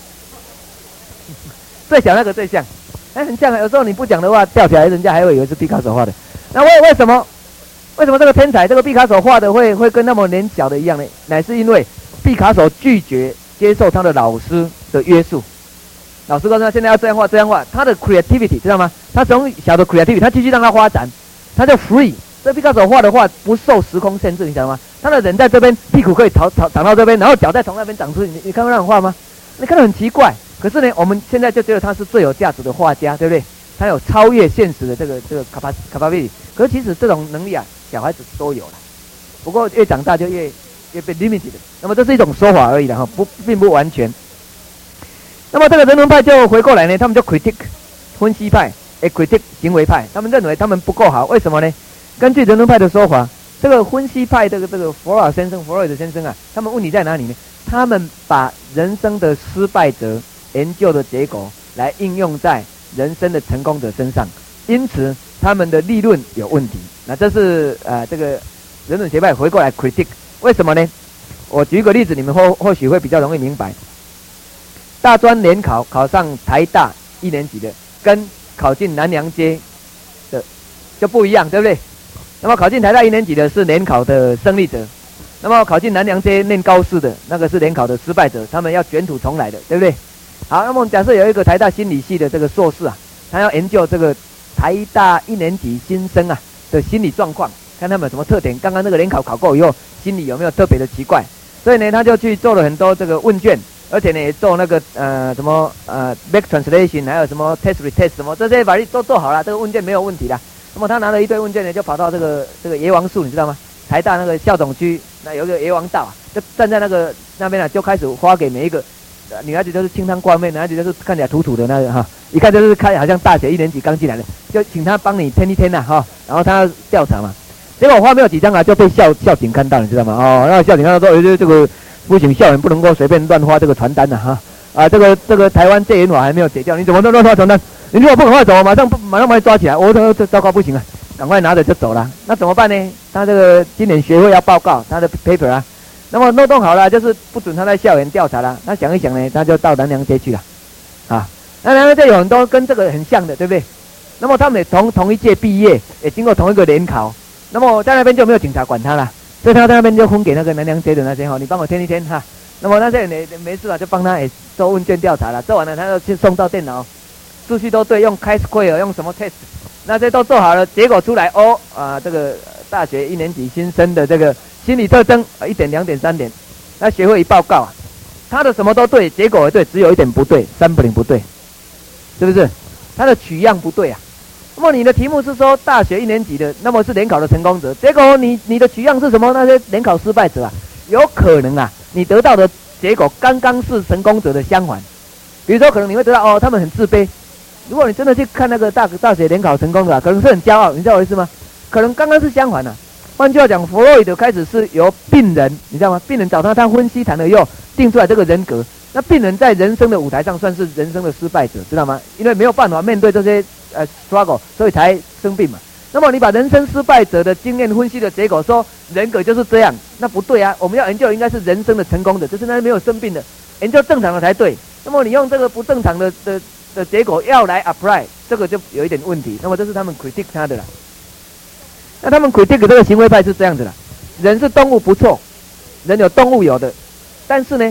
最小那个最像，哎，很像啊。有时候你不讲的话，吊起来人家还会以为是毕卡索画的。那为为什么？为什么这个天才，这个毕卡索画的会会跟那么年小的一样呢？乃是因为毕卡索拒绝接受他的老师的约束。老师告诉他现在要这样画这样画，他的 creativity 知道吗？他从小的 creativity， 他继续让他发展，他就 free。这毕卡索画的画不受时空限制，你晓得吗？他的人在这边，屁股可以朝朝长到这边，然后脚再从那边长出去。你你看过那种画吗？你看得很奇怪。可是呢，我们现在就觉得他是最有价值的画家，对不对？他有超越现实的这个这个 capability。可是其实这种能力啊，小孩子都有了，不过越长大就越越被 limited。那么这是一种说法而已的哈，不并不完全。那么这个人文派就回过来呢，他们就 critic 分析派，诶 critic 行为派，他们认为他们不够好，为什么呢？根据人文派的说法，这个分析派这个这个弗尔先生、弗洛伊德先生啊，他们问题在哪里呢？他们把人生的失败者研究的结果来应用在人生的成功者身上，因此他们的立论有问题。那这是呃这个人文学派回过来 critic， 为什么呢？我举一个例子，你们或或许会比较容易明白。大专联考考上台大一年级的，跟考进南阳街的就不一样，对不对？那么考进台大一年级的是联考的胜利者，那么考进南阳街念高四的那个是联考的失败者，他们要卷土重来的，对不对？好，那么假设有一个台大心理系的这个硕士啊，他要研究这个台大一年级新生啊的心理状况，看他们有什么特点。刚刚那个联考考过以后，心理有没有特别的奇怪？所以呢，他就去做了很多这个问卷。而且呢，也做那个呃什么呃 back translation， 还有什么 test retest 什么这些法律都做好了，这个问卷没有问题啦。那么他拿了一堆问卷呢，就跑到这个这个椰王树，你知道吗？台大那个校总区那有一个椰王道啊，就站在那个那边啊，就开始发给每一个、呃、女孩子都是清汤挂面，男孩子都是看起来土土的那个哈，一看就是看好像大学一年级刚进来的，就请他帮你填一填呐哈，然后他调查嘛，结果发没有几张啊，就被校校警看到，你知道吗？哦，那校警看到说，呃这个。不行，校园不能够随便乱发这个传单的、啊、哈啊！这个这个台湾戒严法还没有解掉，你怎么都乱发传单？你如果不赶快走，马上马上把你抓起来！我这这糟糕，不行啊！赶快拿着就走了。那怎么办呢？他这个今年学会要报告他的 paper 啊，那么弄弄好了，就是不准他在校园调查了。他想一想呢，他就到南阳街去了啊。那南阳街有很多跟这个很像的，对不对？那么他们也同同一届毕业，也经过同一个联考，那么在那边就没有警察管他了。所以他在那边就分给那个南阳街的那些哈，你帮我填一填哈。那么那些人也没事了，就帮他也做问卷调查了，做完了他就去送到电脑，数据都对，用 chi-square 用什么 test， 那些都做好了，结果出来哦啊，这个大学一年级新生的这个心理特征一点、两点、三点，那学会一报告啊，他的什么都对，结果也对，只有一点不对 ，sampling 不对，是不是？他的取样不对啊。那么你的题目是说大学一年级的，那么是联考的成功者，结果你你的取样是什么？那些联考失败者啊，有可能啊，你得到的结果刚刚是成功者的相反。比如说，可能你会得到哦，他们很自卑。如果你真的去看那个大大学联考成功者、啊，可能是很骄傲，你知道我意思吗？可能刚刚是相反的、啊。换句话讲，弗洛伊德开始是由病人，你知道吗？病人找他，他分析谈了以后，定出来这个人格。那病人在人生的舞台上算是人生的失败者，知道吗？因为没有办法面对这些呃 struggle， 所以才生病嘛。那么你把人生失败者的经验分析的结果说人格就是这样，那不对啊！我们要研究的应该是人生的成功的，就是那些没有生病的，研究正常的才对。那么你用这个不正常的的的结果要来 apply， 这个就有一点问题。那么这是他们 critique 他的啦。那他们 critique 这个行为派是这样子的：人是动物不错，人有动物有的，但是呢，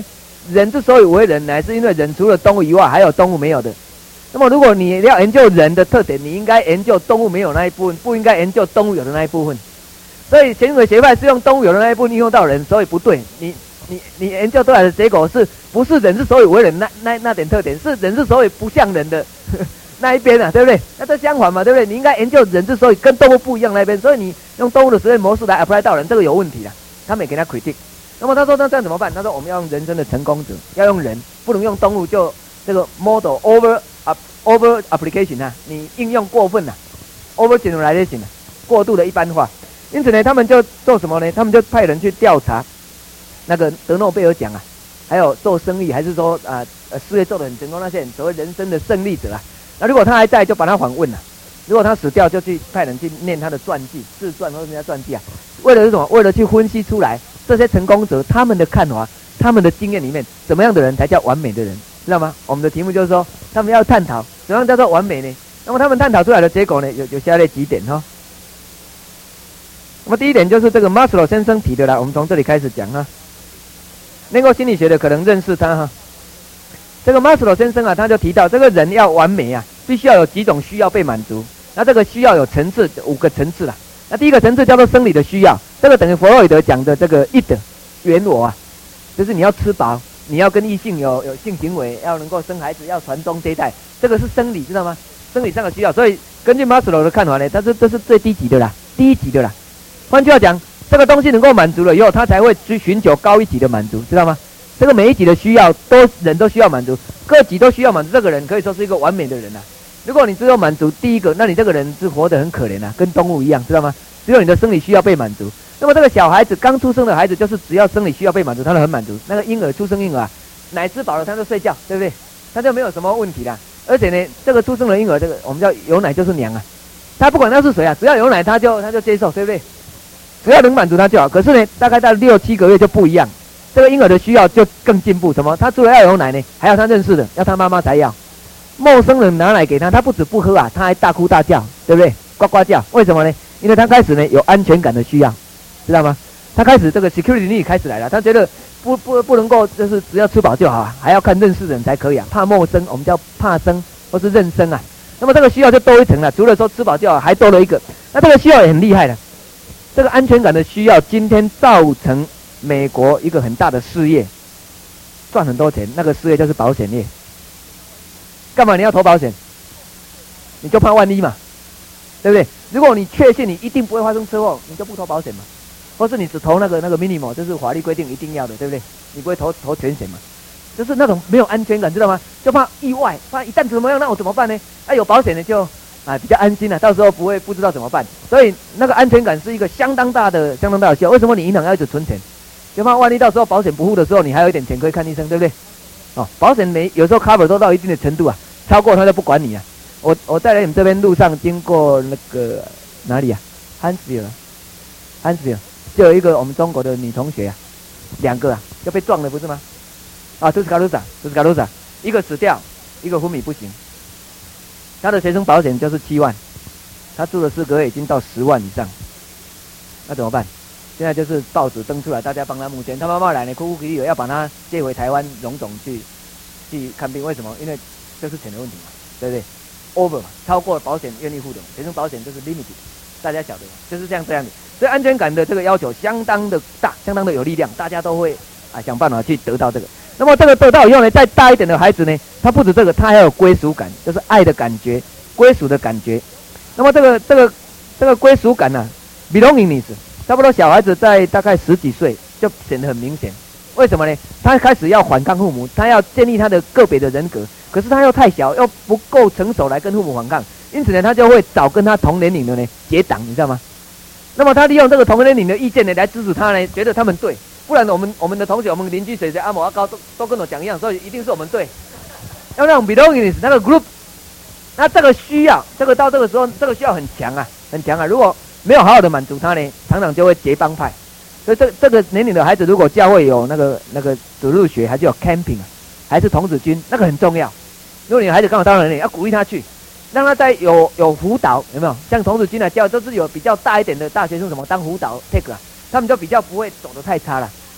人之所以为人，乃是因为人除了动物以外，还有动物没有的。那么如果你要研究人的特点，你应该研究动物没有那一部分，不应该研究动物有的那一部分。所以显微学派是用动物有的那一部分应用到人，所以不对。你你你研究出来的结果是不是人之所以为人那那那点特点，是人之所以不像人的呵呵那一边啊，对不对？那这相反嘛，对不对？你应该研究人之所以跟动物不一样那一边，所以你用动物的实验模式来 apply 到人，这个有问题啦。他们也给他 critic。那么他说那这样怎么办？他说我们要用人生的成功者，要用人，不能用动物，就这个 model over up over application 啊，你应用过分了、啊、，over generalization 啊，过度的一般化。因此呢，他们就做什么呢？他们就派人去调查那个得诺贝尔奖啊，还有做生意还是说啊呃事业做得很成功那些人，所谓人生的胜利者啊。那如果他还在，就把他访问了、啊；如果他死掉，就去派人去念他的传记、自传或者人家传记啊。为了是什么？为了去分析出来这些成功者他们的看法、他们的经验里面，怎么样的人才叫完美的人，知道吗？我们的题目就是说，他们要探讨怎样叫做完美呢？那么他们探讨出来的结果呢，有有下列几点哈、哦。那么第一点就是这个马斯洛先生提的啦，我们从这里开始讲哈。念过心理学的可能认识他哈。这个马斯洛先生啊，他就提到这个人要完美啊，必须要有几种需要被满足。那这个需要有层次，五个层次啦。那第一个层次叫做生理的需要，这个等于弗洛伊德讲的这个 id 原我啊，就是你要吃饱，你要跟异性有有性行为，要能够生孩子，要传宗接代，这个是生理，知道吗？生理上的需要。所以根据马斯洛的看法呢，他是这是最低级的啦，第一级的啦。换句话讲，这个东西能够满足了以后，他才会去寻求高一级的满足，知道吗？这个每一级的需要都人都需要满足，各级都需要满足，这个人可以说是一个完美的人啊。如果你只有满足第一个，那你这个人是活得很可怜啊，跟动物一样，知道吗？只有你的生理需要被满足。那么这个小孩子刚出生的孩子，就是只要生理需要被满足，他都很满足。那个婴儿出生婴儿啊，奶吃饱了他就睡觉，对不对？他就没有什么问题啦。而且呢，这个出生的婴儿，这个我们叫有奶就是娘啊，他不管他是谁啊，只要有奶他就他就接受，对不对？只要能满足他就好。可是呢，大概到六七个月就不一样，这个婴儿的需要就更进步。什么？他除了要有奶呢，还要他认识的，要他妈妈才要。陌生人拿奶给他，他不止不喝啊，他还大哭大叫，对不对？呱呱叫。为什么呢？因为他开始呢有安全感的需要，知道吗？他开始这个 security need 开始来了，他觉得不不不能够就是只要吃饱就好啊，还要看认识人才可以啊，怕陌生，我们叫怕生或是认生啊。那么这个需要就多一层了，除了说吃饱就好，还多了一个。那这个需要也很厉害的。这个安全感的需要，今天造成美国一个很大的事业，赚很多钱。那个事业就是保险业。干嘛你要投保险？你就怕万一嘛，对不对？如果你确信你一定不会发生车祸，你就不投保险嘛，或是你只投那个那个 minimum， 就是法律规定一定要的，对不对？你不会投投全险嘛？就是那种没有安全感，知道吗？就怕意外，怕一旦怎么样，那我怎么办呢？啊，有保险的就。啊，比较安心了、啊，到时候不会不知道怎么办，所以那个安全感是一个相当大的、相当大的需要。为什么你银行要一直存钱？就怕万一到时候保险不付的时候，你还有一点钱可以看医生，对不对？哦，保险没有时候 cover 都到一定的程度啊，超过他就不管你啊。我我在你们这边路上经过那个哪里啊？汉斯比尔，汉斯比尔就有一个我们中国的女同学啊，两个啊就被撞了，不是吗？啊，图斯卡鲁萨，图斯卡鲁萨，一个死掉，一个昏迷不醒。他的学生保险就是七万，他住了四个月已经到十万以上，那怎么办？现在就是报纸登出来，大家帮他募钱。他妈妈来呢，哭哭啼啼要把他接回台湾荣总去去看病。为什么？因为这是钱的问题嘛，对不对 ？over 嘛，超过保险愿意付的，学生保险就是 limited， 大家晓得嘛，就是这样这样的。所以安全感的这个要求相当的大，相当的有力量，大家都会啊想办法去得到这个。那么这个得到以后呢，再大一点的孩子呢，他不止这个，他还有归属感，就是爱的感觉、归属的感觉。那么这个这个这个归属感呢、啊、，belongingness， 差不多小孩子在大概十几岁就显得很明显。为什么呢？他开始要反抗父母，他要建立他的个别的人格，可是他又太小，又不够成熟来跟父母反抗，因此呢，他就会找跟他同年龄的呢结党，你知道吗？那么他利用这个同年龄的意见呢来支持他呢，觉得他们对。不然我们我们的同学、我们邻居谁谁阿某阿高都都跟我讲一样，所以一定是我们对。要那种 belongingness 那个 group， 那这个需要，这个到这个时候，这个需要很强啊，很强啊。如果没有好好的满足他呢，常常就会结帮派。所以这这个年龄的孩子，如果教会有那个那个主入学，还是有 camping 啊，还是童子军，那个很重要。如果你的孩子刚好到了年龄，要鼓励他去，让他在有有辅导，有没有？像童子军啊，教都是有比较大一点的大学生什么当辅导 take 啊。他们就比较不会走得太差了，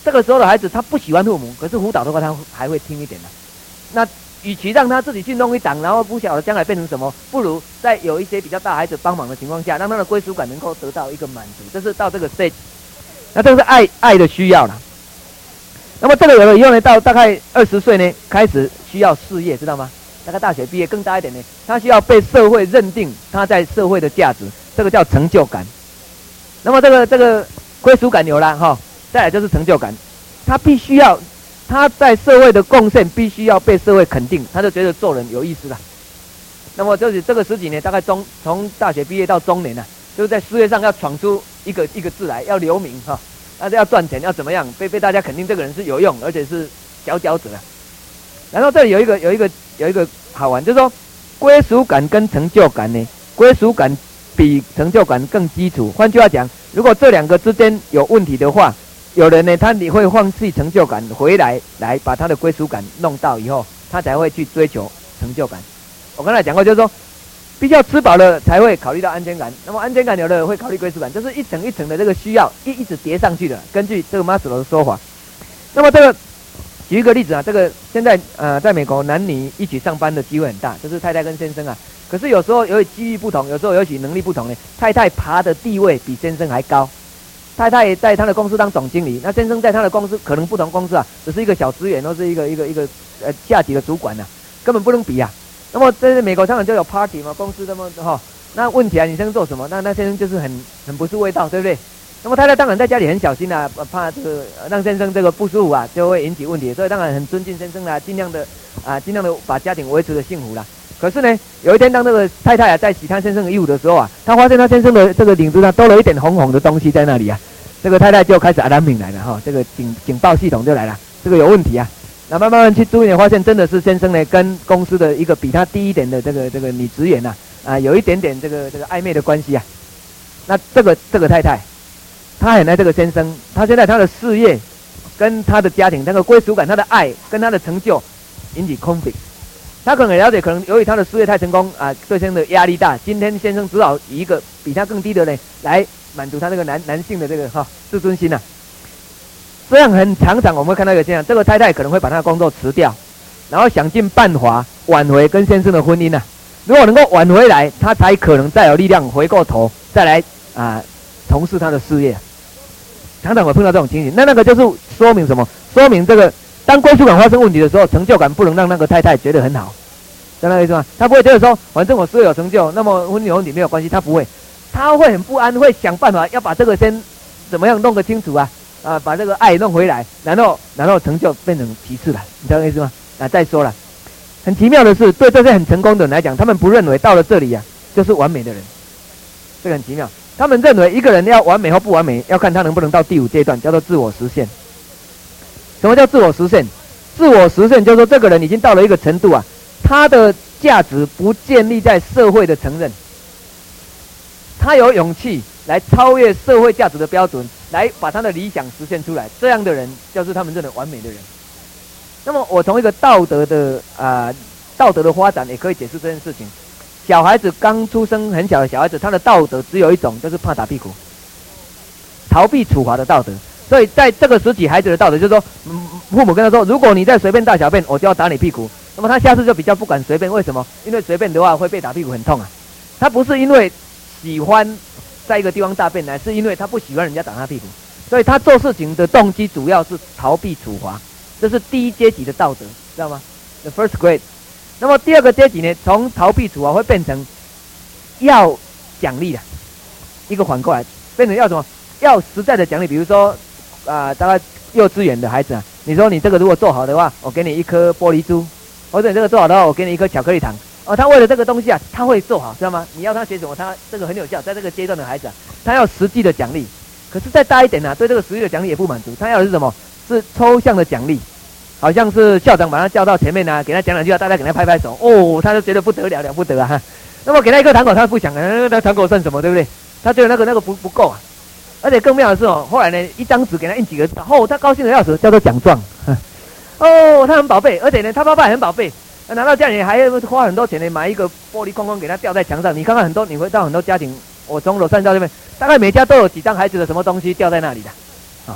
这个时候的孩子他不喜欢父母，可是辅导的话他还会听一点的。那与其让他自己去弄一档，然后不晓得将来变成什么，不如在有一些比较大孩子帮忙的情况下，让他的归属感能够得到一个满足，这是到这个 stage。那这个是爱爱的需要了。那么这个有了以后呢，到大概二十岁呢，开始需要事业，知道吗？大概大学毕业更大一点呢，他需要被社会认定他在社会的价值，这个叫成就感。那么这个这个归属感有了哈，再来就是成就感，他必须要他在社会的贡献必须要被社会肯定，他就觉得做人有意思了。那么就是这个十几年，大概中从大学毕业到中年呢、啊，就是在事业上要闯出一个一个字来，要留名哈，那要赚钱，要怎么样被被大家肯定这个人是有用，而且是佼佼者。然后这里有一个有一个有一个好玩，就是说归属感跟成就感呢，归属感比成就感更基础。换句话讲，如果这两个之间有问题的话，有人呢他你会放弃成就感，回来来把他的归属感弄到以后，他才会去追求成就感。我刚才讲过，就是说必须要吃饱了才会考虑到安全感，那么安全感有的会考虑归属感，就是一层一层的这个需要一一直叠上去的。根据这个马斯洛的说法，那么这个举一个例子啊，这个现在呃在美国男女一起上班的机会很大，就是太太跟先生啊，可是有时候由于机遇不同，有时候由于能力不同呢，太太爬的地位比先生还高。太太在他的公司当总经理，那先生在他的公司可能不同公司啊，只是一个小职员或是一个一个一个呃下级的主管啊，根本不能比啊。那么在美国当然就有 party 嘛，公司那么哈、哦，那问题啊，你先生做什么？那那先生就是很很不是味道，对不对？那么太太当然在家里很小心啊，怕这个让先生这个不舒服啊，就会引起问题，所以当然很尊敬先生啦，尽量的啊尽量的把家庭维持的幸福啦。可是呢，有一天当这个太太啊在洗她先生的衣服的时候啊，她发现她先生的这个领子上多了一点红红的东西在那里啊，这个太太就开始阿拉敏来了哈、哦，这个警警报系统就来了，这个有问题啊。那慢慢去注意，发现真的是先生呢跟公司的一个比他低一点的这个这个女职员呐啊有一点点这个这个暧昧的关系啊。那这个这个太太，她很爱这个先生，她现在她的事业跟她的家庭那个归属感、她的爱跟她的成就引起 conflict。他可能了解，可能由于他的事业太成功啊，对先生的压力大。今天先生只好以一个比他更低的呢，来满足他这个男男性的这个哈、哦、自尊心呐、啊。这样很常常我们会看到一个现象，这个太太可能会把他的工作辞掉，然后想尽办法挽回跟先生的婚姻呐、啊。如果能够挽回来，他才可能再有力量回过头再来啊从事他的事业。常常会碰到这种情形，那那个就是说明什么？说明这个。当归属感发生问题的时候，成就感不能让那个太太觉得很好，知道那个意思吗？他不会觉得说，反正我事业有成就，那么婚姻有问题没有关系，他不会，他会很不安，会想办法要把这个先怎么样弄个清楚啊，啊，把这个爱弄回来，然后然后成就变成其次了，你知道那个意思吗？啊，再说了，很奇妙的是，对这些很成功的人来讲，他们不认为到了这里啊就是完美的人，这个很奇妙，他们认为一个人要完美或不完美，要看他能不能到第五阶段，叫做自我实现。什么叫自我实现？自我实现就是说，这个人已经到了一个程度啊，他的价值不建立在社会的承认，他有勇气来超越社会价值的标准，来把他的理想实现出来。这样的人就是他们认为完美的人。那么，我从一个道德的啊、呃、道德的发展也可以解释这件事情。小孩子刚出生很小的小孩子，他的道德只有一种，就是怕打屁股，逃避处罚的道德。所以在这个时期，孩子的道德就是说，父母跟他说，如果你再随便大小便，我就要打你屁股。那么他下次就比较不敢随便，为什么？因为随便的话会被打屁股，很痛啊。他不是因为喜欢在一个地方大便，乃是因为他不喜欢人家打他屁股。所以他做事情的动机主要是逃避处罚，这是第一阶级的道德，知道吗 ？The first grade。那么第二个阶级呢，从逃避处罚会变成要奖励的，一个反过来变成要什么？要实在的奖励，比如说。啊、呃，大概幼稚园的孩子啊，你说你这个如果做好的话，我给你一颗玻璃珠；或者你这个做好的话，我给你一颗巧克力糖。哦，他为了这个东西啊，他会做好，知道吗？你要他学什么，他这个很有效。在这个阶段的孩子啊，他要实际的奖励。可是再大一点啊，对这个实际的奖励也不满足，他要的是什么？是抽象的奖励，好像是校长把他叫到前面啊，给他讲两句话，大家给他拍拍手，哦，他就觉得不得了，了不得啊！那么给他一颗糖果，他不想啊，那糖果算什么，对不对？他觉得那个那个不不够啊。而且更妙的是哦，后来呢，一张纸给他印几个字，哦，他高兴的要死，叫做奖状。哦，他很宝贝，而且呢，他爸爸也很宝贝，拿到家里还花很多钱呢，买一个玻璃框框给他吊在墙上。你看看很多，你会到很多家庭，我从楼上到这边，大概每家都有几张孩子的什么东西吊在那里的，啊、哦，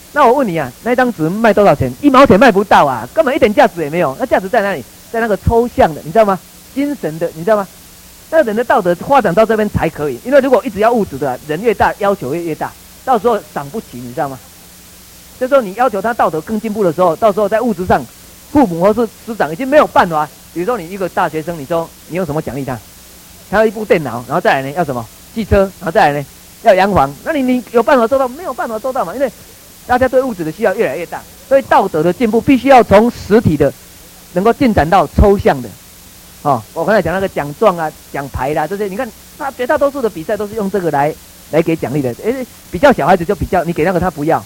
那我问你啊，那张纸卖多少钱？一毛钱卖不到啊，根本一点价值也没有。那价值在哪里？在那个抽象的，你知道吗？精神的，你知道吗？那人的道德发展到这边才可以，因为如果一直要物质的、啊，人越大要求越越大，到时候赏不起，你知道吗？这时候你要求他道德更进步的时候，到时候在物质上，父母或是师长已经没有办法。比如说你一个大学生，你说你用什么奖励他？他要一部电脑，然后再来呢要什么？汽车，然后再来呢要洋房。那你你有办法做到？没有办法做到嘛，因为大家对物质的需要越来越大，所以道德的进步必须要从实体的能够进展到抽象的。哦，我刚才讲那个奖状啊、奖牌啦这些，你看他绝大多数的比赛都是用这个来来给奖励的。诶，比较小孩子就比较，你给那个他不要。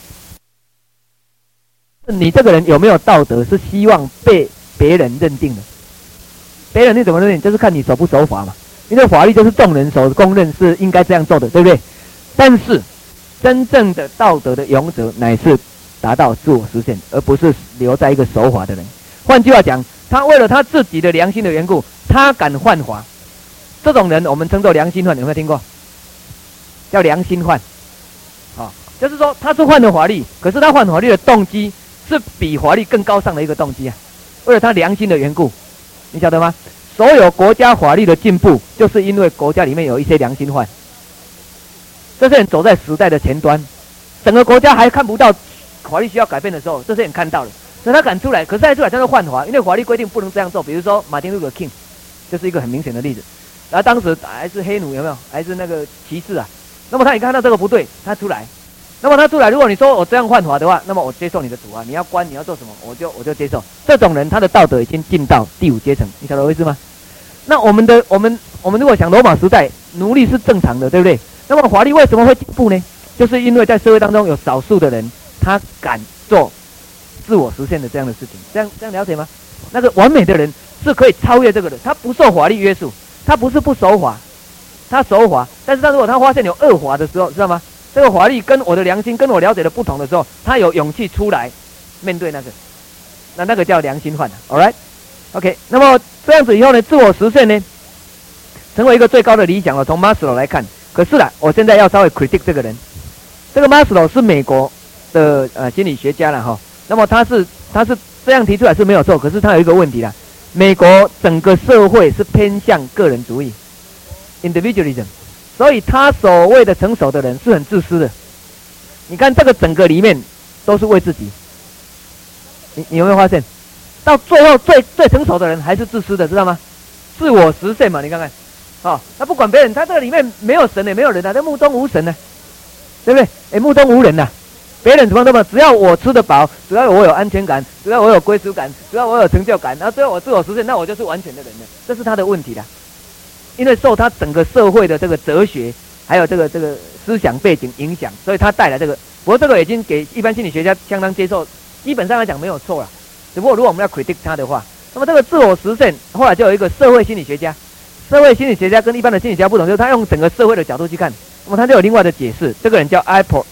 你这个人有没有道德，是希望被别人认定的。别人你怎么认定？就是看你守不守法嘛。因为法律就是众人所公认是应该这样做的，对不对？但是真正的道德的原则乃是达到自我实现，而不是留在一个守法的人。换句话讲，他为了他自己的良心的缘故，他敢犯法，这种人我们称作良心犯，有没有听过？叫良心犯，啊、哦，就是说他是犯了法律，可是他犯法律的动机是比法律更高尚的一个动机啊，为了他良心的缘故，你晓得吗？所有国家法律的进步，就是因为国家里面有一些良心犯，这些人走在时代的前端，整个国家还看不到法律需要改变的时候，这些人看到了。所以他敢出来，可是他出来他就犯法，因为法律规定不能这样做。比如说马丁路德 King， 就是一个很明显的例子。然后当时还是黑奴，有没有？还是那个歧视啊？那么他一看到这个不对，他出来。那么他出来，如果你说我这样犯法的话，那么我接受你的主啊，你要关，你要做什么，我就我就接受。这种人他的道德已经进到第五阶层，你晓得我意思吗？那我们的我们我们如果想罗马时代奴隶是正常的，对不对？那么法律为什么会进步呢？就是因为在社会当中有少数的人，他敢做自我实现的这样的事情，这样这样了解吗？那个完美的人是可以超越这个的，他不受法律约束，他不是不守法，他守法，但是他如果他发现有恶法的时候，知道吗？这个法律跟我的良心跟我了解的不同的时候，他有勇气出来面对那个，那那个叫良心犯 ，all right， OK， 那么这样子以后呢，自我实现呢，成为一个最高的理想了。从 Maslow 来看，可是啦，我现在要稍微 critique 这个人，这个 Maslow 是美国的呃心理学家了哈。那么他是他是这样提出来是没有错，可是他有一个问题啦，美国整个社会是偏向个人主义 ，individualism， 所以他所谓的成熟的人是很自私的。你看这个整个里面都是为自己，你你有没有发现？到最后最最成熟的人还是自私的，知道吗？自我实现嘛，你看看，哦，他不管别人，他这个里面没有神也没有人啊，这目中无神呢、啊，对不对？哎，目中无人呐、啊。别人怎么那么，只要我吃得饱，只要我有安全感，只要我有归属感，只要我有成就感，然后只要我自我实现，那我就是完全的人了。这是他的问题啦，因为受他整个社会的这个哲学，还有这个这个思想背景影响，所以他带来这个。不过这个已经给一般心理学家相当接受，基本上来讲没有错了。只不过如果我们要 critique 他的话，那么这个自我实现，后来就有一个社会心理学家，社会心理学家跟一般的心理学家不同，就是他用整个社会的角度去看，那么他就有另外的解释。这个人叫 Apple。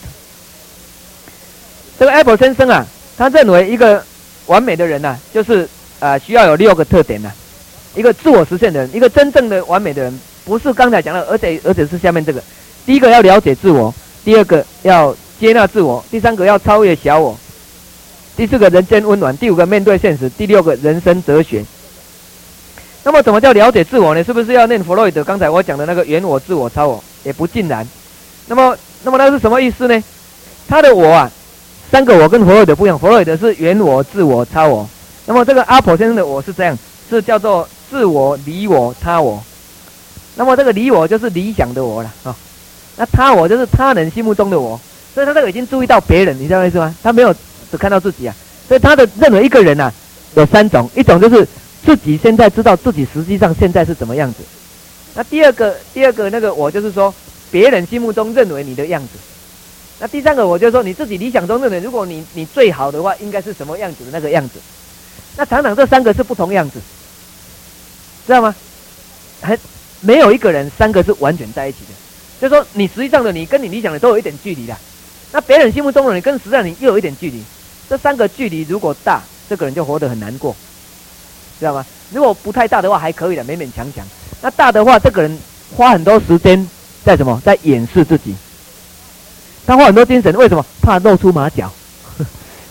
这个 Apple 先生啊，他认为一个完美的人呐、啊，就是呃需要有六个特点呐、啊。一个自我实现的人，一个真正的完美的人，不是刚才讲的，而且而且是下面这个。第一个要了解自我，第二个要接纳自我，第三个要超越小我，第四个人间温暖，第五个面对现实，第六个人生哲学。那么怎么叫了解自我呢？是不是要念弗洛伊德刚才我讲的那个原我、自我、超我？也不尽然。那么那么那是什么意思呢？他的我啊。三个我跟弗洛伊德不一样，弗洛伊德是原我、自我、超我。那么这个阿婆先生的我是这样，是叫做自我、离我、他我。那么这个离我就是理想的我了啊、哦，那他我就是他人心目中的我。所以他这个已经注意到别人，你知道意思吗？他没有只看到自己啊。所以他的认为一个人啊有三种，一种就是自己现在知道自己实际上现在是怎么样子。那第二个第二个那个我就是说别人心目中认为你的样子。那第三个，我就说你自己理想中认为，如果你你最好的话，应该是什么样子的那个样子。那常常这三个是不同样子，知道吗？还没有一个人三个是完全在一起的。就是说，你实际上的你跟你理想的都有一点距离的。那别人心目中的你跟实际上你又有一点距离。这三个距离如果大，这个人就活得很难过，知道吗？如果不太大的话，还可以的，勉勉强强。那大的话，这个人花很多时间在什么？在掩饰自己。他花很多精神，为什么？怕露出马脚，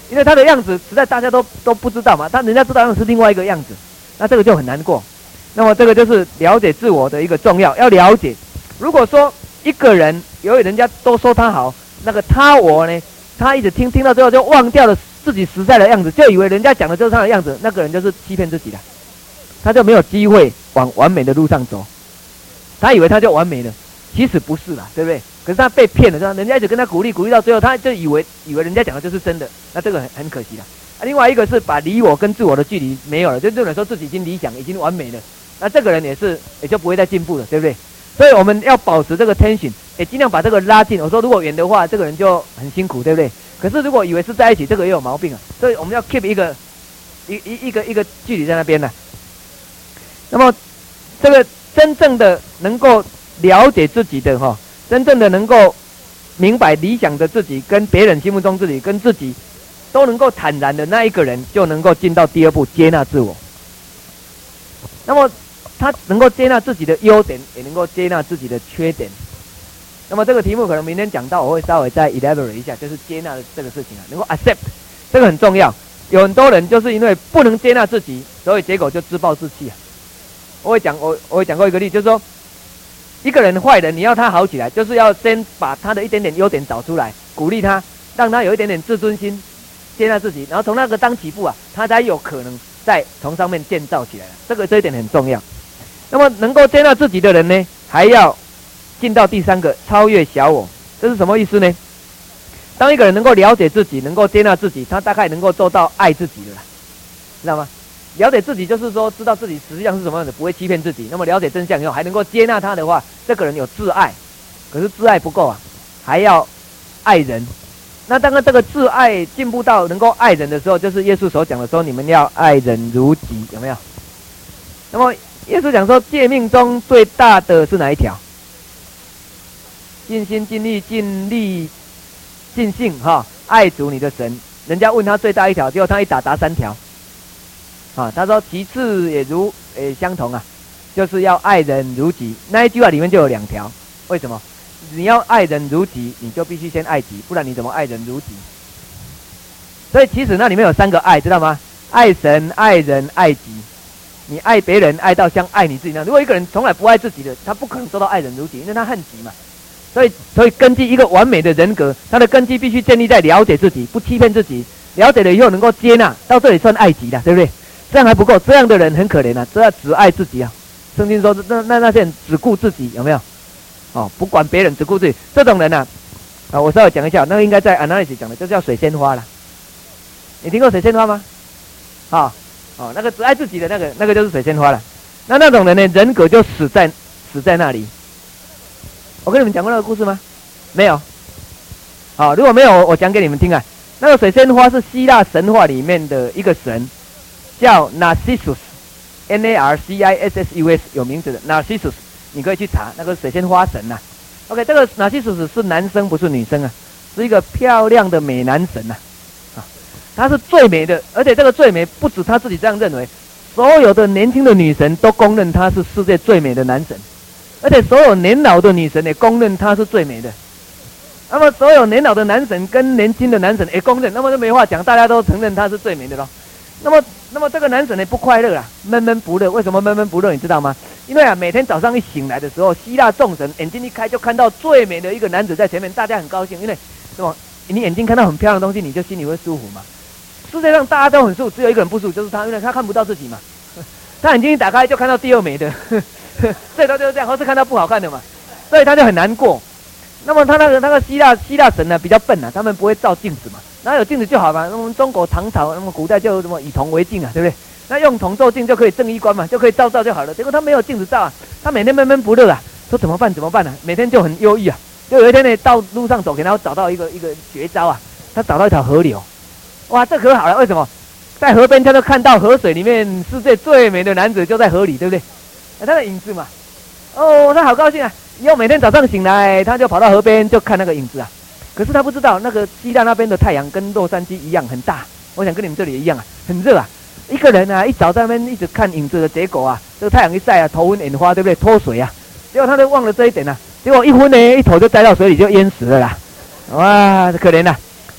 因为他的样子实在大家都都不知道嘛，他人家知道样子是另外一个样子，那这个就很难过。那么这个就是了解自我的一个重要，要了解。如果说一个人由于人家都说他好，那个他我呢，他一直听听到最后就忘掉了自己实在的样子，就以为人家讲的就是他的样子，那个人就是欺骗自己的，他就没有机会往完美的路上走。他以为他就完美了，其实不是啦，对不对？可是他被骗了，这样人家一直跟他鼓励，鼓励到最后，他就以为以为人家讲的就是真的，那这个很很可惜啦。啊，另外一个是把离我跟自我的距离没有了，就这种人说自己已经理想，已经完美了，那这个人也是也就不会再进步了，对不对？所以我们要保持这个 tension， 也尽量把这个拉近。我说如果远的话，这个人就很辛苦，对不对？可是如果以为是在一起，这个也有毛病啊。所以我们要 keep 一个一一一个一个距离在那边呢。那么这个真正的能够了解自己的哈，真正的能够明白理想的自己跟别人心目中自己跟自己都能够坦然的那一个人，就能够进到第二步，接纳自我。那么他能够接纳自己的优点，也能够接纳自己的缺点。那么这个题目可能明天讲到，我会稍微再 elaborate 一下，就是接纳这个事情啊，能够 accept， 这个很重要。有很多人就是因为不能接纳自己，所以结果就自暴自弃啊。我会讲，我我会讲过一个例子，就是说，一个人坏人，你要他好起来，就是要先把他的一点点优点找出来，鼓励他，让他有一点点自尊心，接纳自己，然后从那个当起步啊，他才有可能再从上面建造起来。这个这一点很重要。那么能够接纳自己的人呢，还要进到第三个，超越小我。这是什么意思呢？当一个人能够了解自己，能够接纳自己，他大概能够做到爱自己的啦，知道吗？了解自己就是说知道自己实际上是什么样的，不会欺骗自己。那么了解真相以后，还能够接纳他的话，这个人有自爱。可是自爱不够啊，还要爱人。那当然这个自爱进步到能够爱人的时候，就是耶稣所讲的说，你们要爱人如己，有没有？那么耶稣讲说，诫命中最大的是哪一条？尽心尽力尽力尽性哈，爱主你的神。人家问他最大一条，结果他一打答三条。啊，他说其次也如诶相同啊，就是要爱人如己。那一句话里面就有两条，为什么？你要爱人如己，你就必须先爱己，不然你怎么爱人如己？所以其实那里面有三个爱，知道吗？爱神、爱人、爱己。你爱别人，爱到像爱你自己那样。如果一个人从来不爱自己的，他不可能做到爱人如己，因为他恨己嘛。所以，所以根据一个完美的人格，他的根基必须建立在了解自己，不欺骗自己。了解了以后能够接纳，到这里算爱己了，对不对？这样还不够，这样的人很可怜啊，这样只爱自己啊。圣经说，那那那些人只顾自己，有没有？哦，不管别人，只顾自己，这种人呢、啊，啊，我稍微讲一下，那个应该在 analysis 讲的，就叫水仙花了。你听过水仙花吗？啊、哦，哦，那个只爱自己的那个，那个就是水仙花了。那那种人呢，人格就死在死在那里。我跟你们讲过那个故事吗？没有。好、哦，如果没有，我讲给你们听啊。那个水仙花是希腊神话里面的一个神。叫 Narcissus，N A R C I S S U S 有名字的 Narcissus， 你可以去查那个水仙花神呐、啊。OK， 这个 Narcissus 是男生不是女生啊，是一个漂亮的美男神呐、啊。啊，他是最美的，而且这个最美不止他自己这样认为，所有的年轻的女神都公认他是世界最美的男神，而且所有年老的女神也公认他是最美的。那么所有年老的男神跟年轻的男神也公认，那么就没话讲，大家都承认他是最美的咯。那么，那么这个男神呢不快乐啊，闷闷不乐。为什么闷闷不乐？你知道吗？因为啊，每天早上一醒来的时候，希腊众神眼睛一开就看到最美的一个男子在前面，大家很高兴，因为什么？你眼睛看到很漂亮的东西，你就心里会舒服嘛。世界上大家都很舒服，只有一个人不舒服，就是他，因为他看不到自己嘛。他眼睛一打开就看到第二美的，最多就是这样，或是看到不好看的嘛，所以他就很难过。那么他那个那个希腊希腊神呢比较笨啊，他们不会照镜子嘛。哪有镜子就好嘛？那我们中国唐朝，那么古代就有什么以铜为镜啊，对不对？那用铜做镜就可以正衣冠嘛，就可以照照就好了。结果他没有镜子照啊，他每天闷闷不乐啊，说怎么办怎么办啊？每天就很忧郁啊。就有一天呢，到路上走，然后找到一个一个绝招啊，他找到一条河流，哇，这可好了，为什么？在河边他就看到河水里面世界最美的男子就在河里，对不对？他的影子嘛，哦，他好高兴啊！以后每天早上醒来，他就跑到河边就看那个影子啊。可是他不知道，那个希腊那边的太阳跟洛杉矶一样很大，我想跟你们这里也一样啊，很热啊。一个人啊，一早在那边一直看影子的结果啊，这个太阳一晒啊，头昏眼花，对不对？脱水啊，结果他就忘了这一点啊，结果一昏呢，一头就栽到水里就淹死了啦，哇，可怜啦。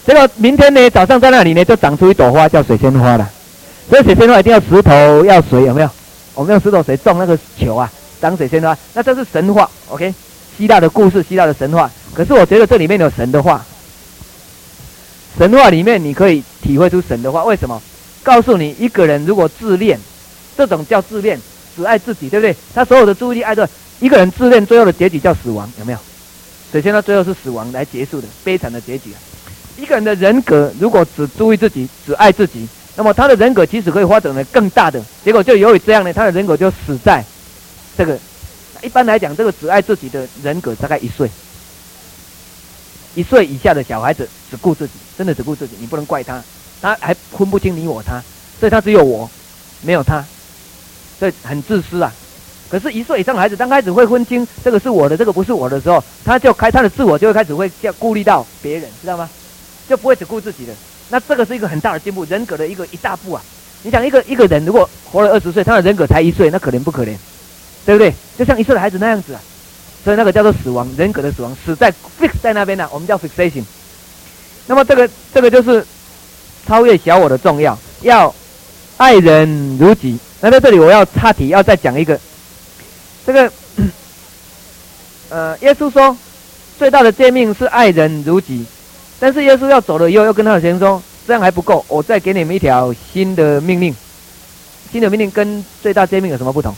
结果明天呢早上在那里呢就长出一朵花叫水仙花了。所以水仙花一定要石头要水，有没有？我们用石头水种那个球啊，长水仙花。那这是神话 ，OK？ 希腊的故事，希腊的神话。可是我觉得这里面有神的话，神话里面你可以体会出神的话。为什么？告诉你，一个人如果自恋，这种叫自恋，只爱自己，对不对？他所有的注意力爱着一个人自恋，最后的结局叫死亡，有没有？水仙花最后是死亡来结束的，悲惨的结局啊。一个人的人格如果只注意自己，只爱自己，那么他的人格其实可以发展的更大的，结果就由于这样呢，他的人格就死在这个。一般来讲，这个只爱自己的人格大概一岁，一岁以下的小孩子只顾自己，真的只顾自己，你不能怪他，他还分不清你我他，所以他只有我，没有他，所以很自私啊。可是，一岁以上的孩子刚开始会分清这个是我的，这个不是我的时候，他就开他的自我就会开始会顾虑到别人，知道吗？就不会只顾自己的。那这个是一个很大的进步，人格的一个一大步啊！你想一个一个人如果活了二十岁，他的人格才一岁，那可怜不可怜？对不对？就像一岁的孩子那样子啊，所以那个叫做死亡，人格的死亡，死在 fix 在那边呢、啊，我们叫 fixation。那么这个这个就是超越小我的重要，要爱人如己。那在这里我要插题，要再讲一个，这个呃，耶稣说最大的诫命是爱人如己，但是耶稣要走了以后，又跟他的学生说，这样还不够，我再给你们一条新的命令。新的命令跟最大诫命有什么不同？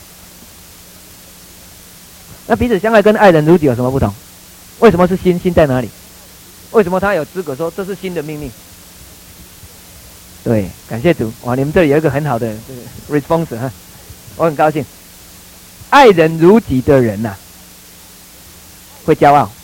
那彼此相爱跟爱人如己有什么不同？为什么是新？新在哪里？为什么他有资格说这是新的命令？对，感谢主，哇！你们这里有一个很好的这个 response 哈，我很高兴。爱人如己的人呐、啊，会骄傲；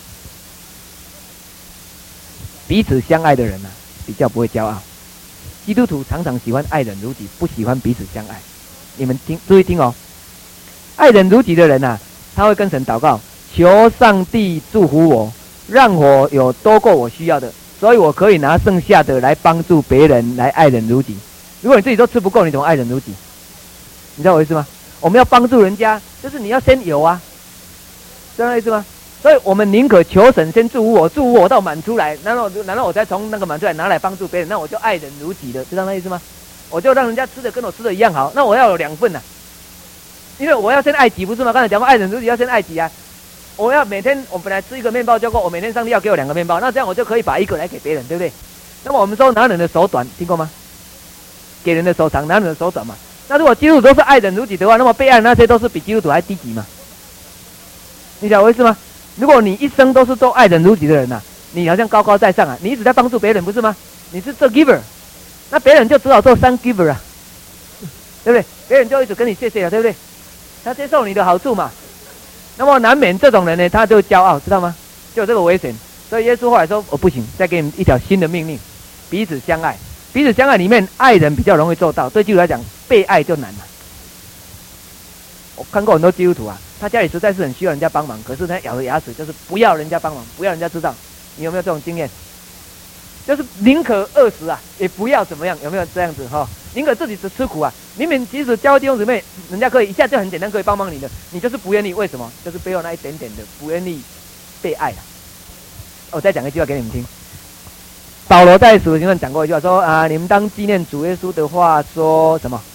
彼此相爱的人呐、啊，比较不会骄傲。基督徒常常喜欢爱人如己，不喜欢彼此相爱。你们听，注意听哦。爱人如己的人呐、啊，他会跟神祷告，求上帝祝福我，让我有多过我需要的，所以我可以拿剩下的来帮助别人，来爱人如己。如果你自己都吃不够，你怎么爱人如己？你知道我意思吗？我们要帮助人家，就是你要先有啊，知道那意思吗？所以我们宁可求神先祝福我，祝福我到满出来，然后然后我再从那个满出来拿来帮助别人，那我就爱人如己的，知道那意思吗？我就让人家吃的跟我吃的一样好，那我要有两份啊，因为我要先爱己，不是吗？刚才讲过爱人如己要先爱己啊。我要每天我本来吃一个面包就够，我每天上帝要给我两个面包，那这样我就可以把一个来给别人，对不对？那么我们说拿人的手短，听过吗？给人的手长，拿人的手短嘛。那如果基督徒都是爱人如己的话，那么被爱那些都是比基督徒还低级嘛？你晓得我意思吗？如果你一生都是做爱人如己的人呐、啊，你好像高高在上啊，你一直在帮助别人，不是吗？你是做 giver， 那别人就只好做 thank giver 啊，对不对？别人就一直跟你谢谢了，对不对？他接受你的好处嘛。那么难免这种人呢，他就骄傲，知道吗？就有这个危险。所以耶稣后来说：“我、哦、不行，再给你们一条新的命令，彼此相爱。彼此相爱里面，爱人比较容易做到，对基督徒来讲，被爱就难了。”我看过很多基督徒啊，他家里实在是很需要人家帮忙，可是他咬着牙齿就是不要人家帮忙，不要人家知道。你有没有这种经验？就是宁可饿死啊，也不要怎么样？有没有这样子哈？宁可自己吃吃苦啊！明明即使教会弟兄姊妹，人家可以一下就很简单可以帮忙你的，你就是不愿意。为什么？就是背后那一点点的不愿意被爱啊！我再讲一句话给你们听。保罗在使徒行传讲过一句话，说啊，你们当纪念主耶稣的话，说什么？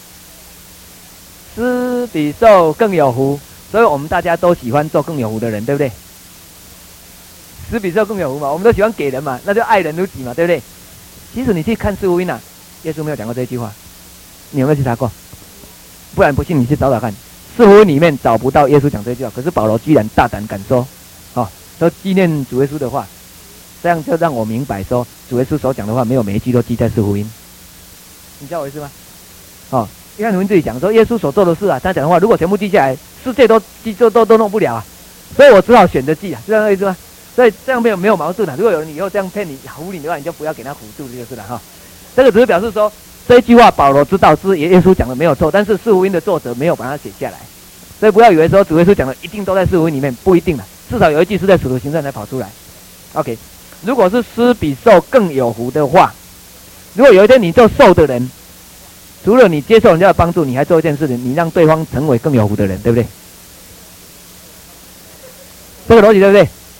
施比受更有福，所以我们大家都喜欢做更有福的人，对不对？施比受更有福嘛，我们都喜欢给人嘛，那就爱人如己嘛，对不对？其实你去看四福音啊，耶稣没有讲过这句话，你有没有去查过？不然不信你去找找看，四福音里面找不到耶稣讲这句话，可是保罗居然大胆敢说，哦，说纪念主耶稣的话，这样就让我明白说，主耶稣所讲的话没有每一句都记在四福音，你知道我意思吗？哦，约翰福音自己讲说，耶稣所做的事啊，他讲的话如果全部记下来，世界都记都都都弄不了啊，所以我只好选择记啊，是这样的意思吗？所以这样没有没有矛盾啊。如果有人以后这样骗你唬你的话，你就不要给他唬住就是了哈。这个只是表示说，这一句话保罗知道是耶稣讲的没有错，但是四福音的作者没有把它写下来，所以不要以为说主耶稣讲的一定都在四福音里面，不一定了，至少有一句是在使徒行传才跑出来。OK， 如果是施比受更有福的话，如果有一天你做受的人，除了你接受人家的帮助，你还做一件事情，你让对方成为更有福的人，对不对？这个逻辑对不对？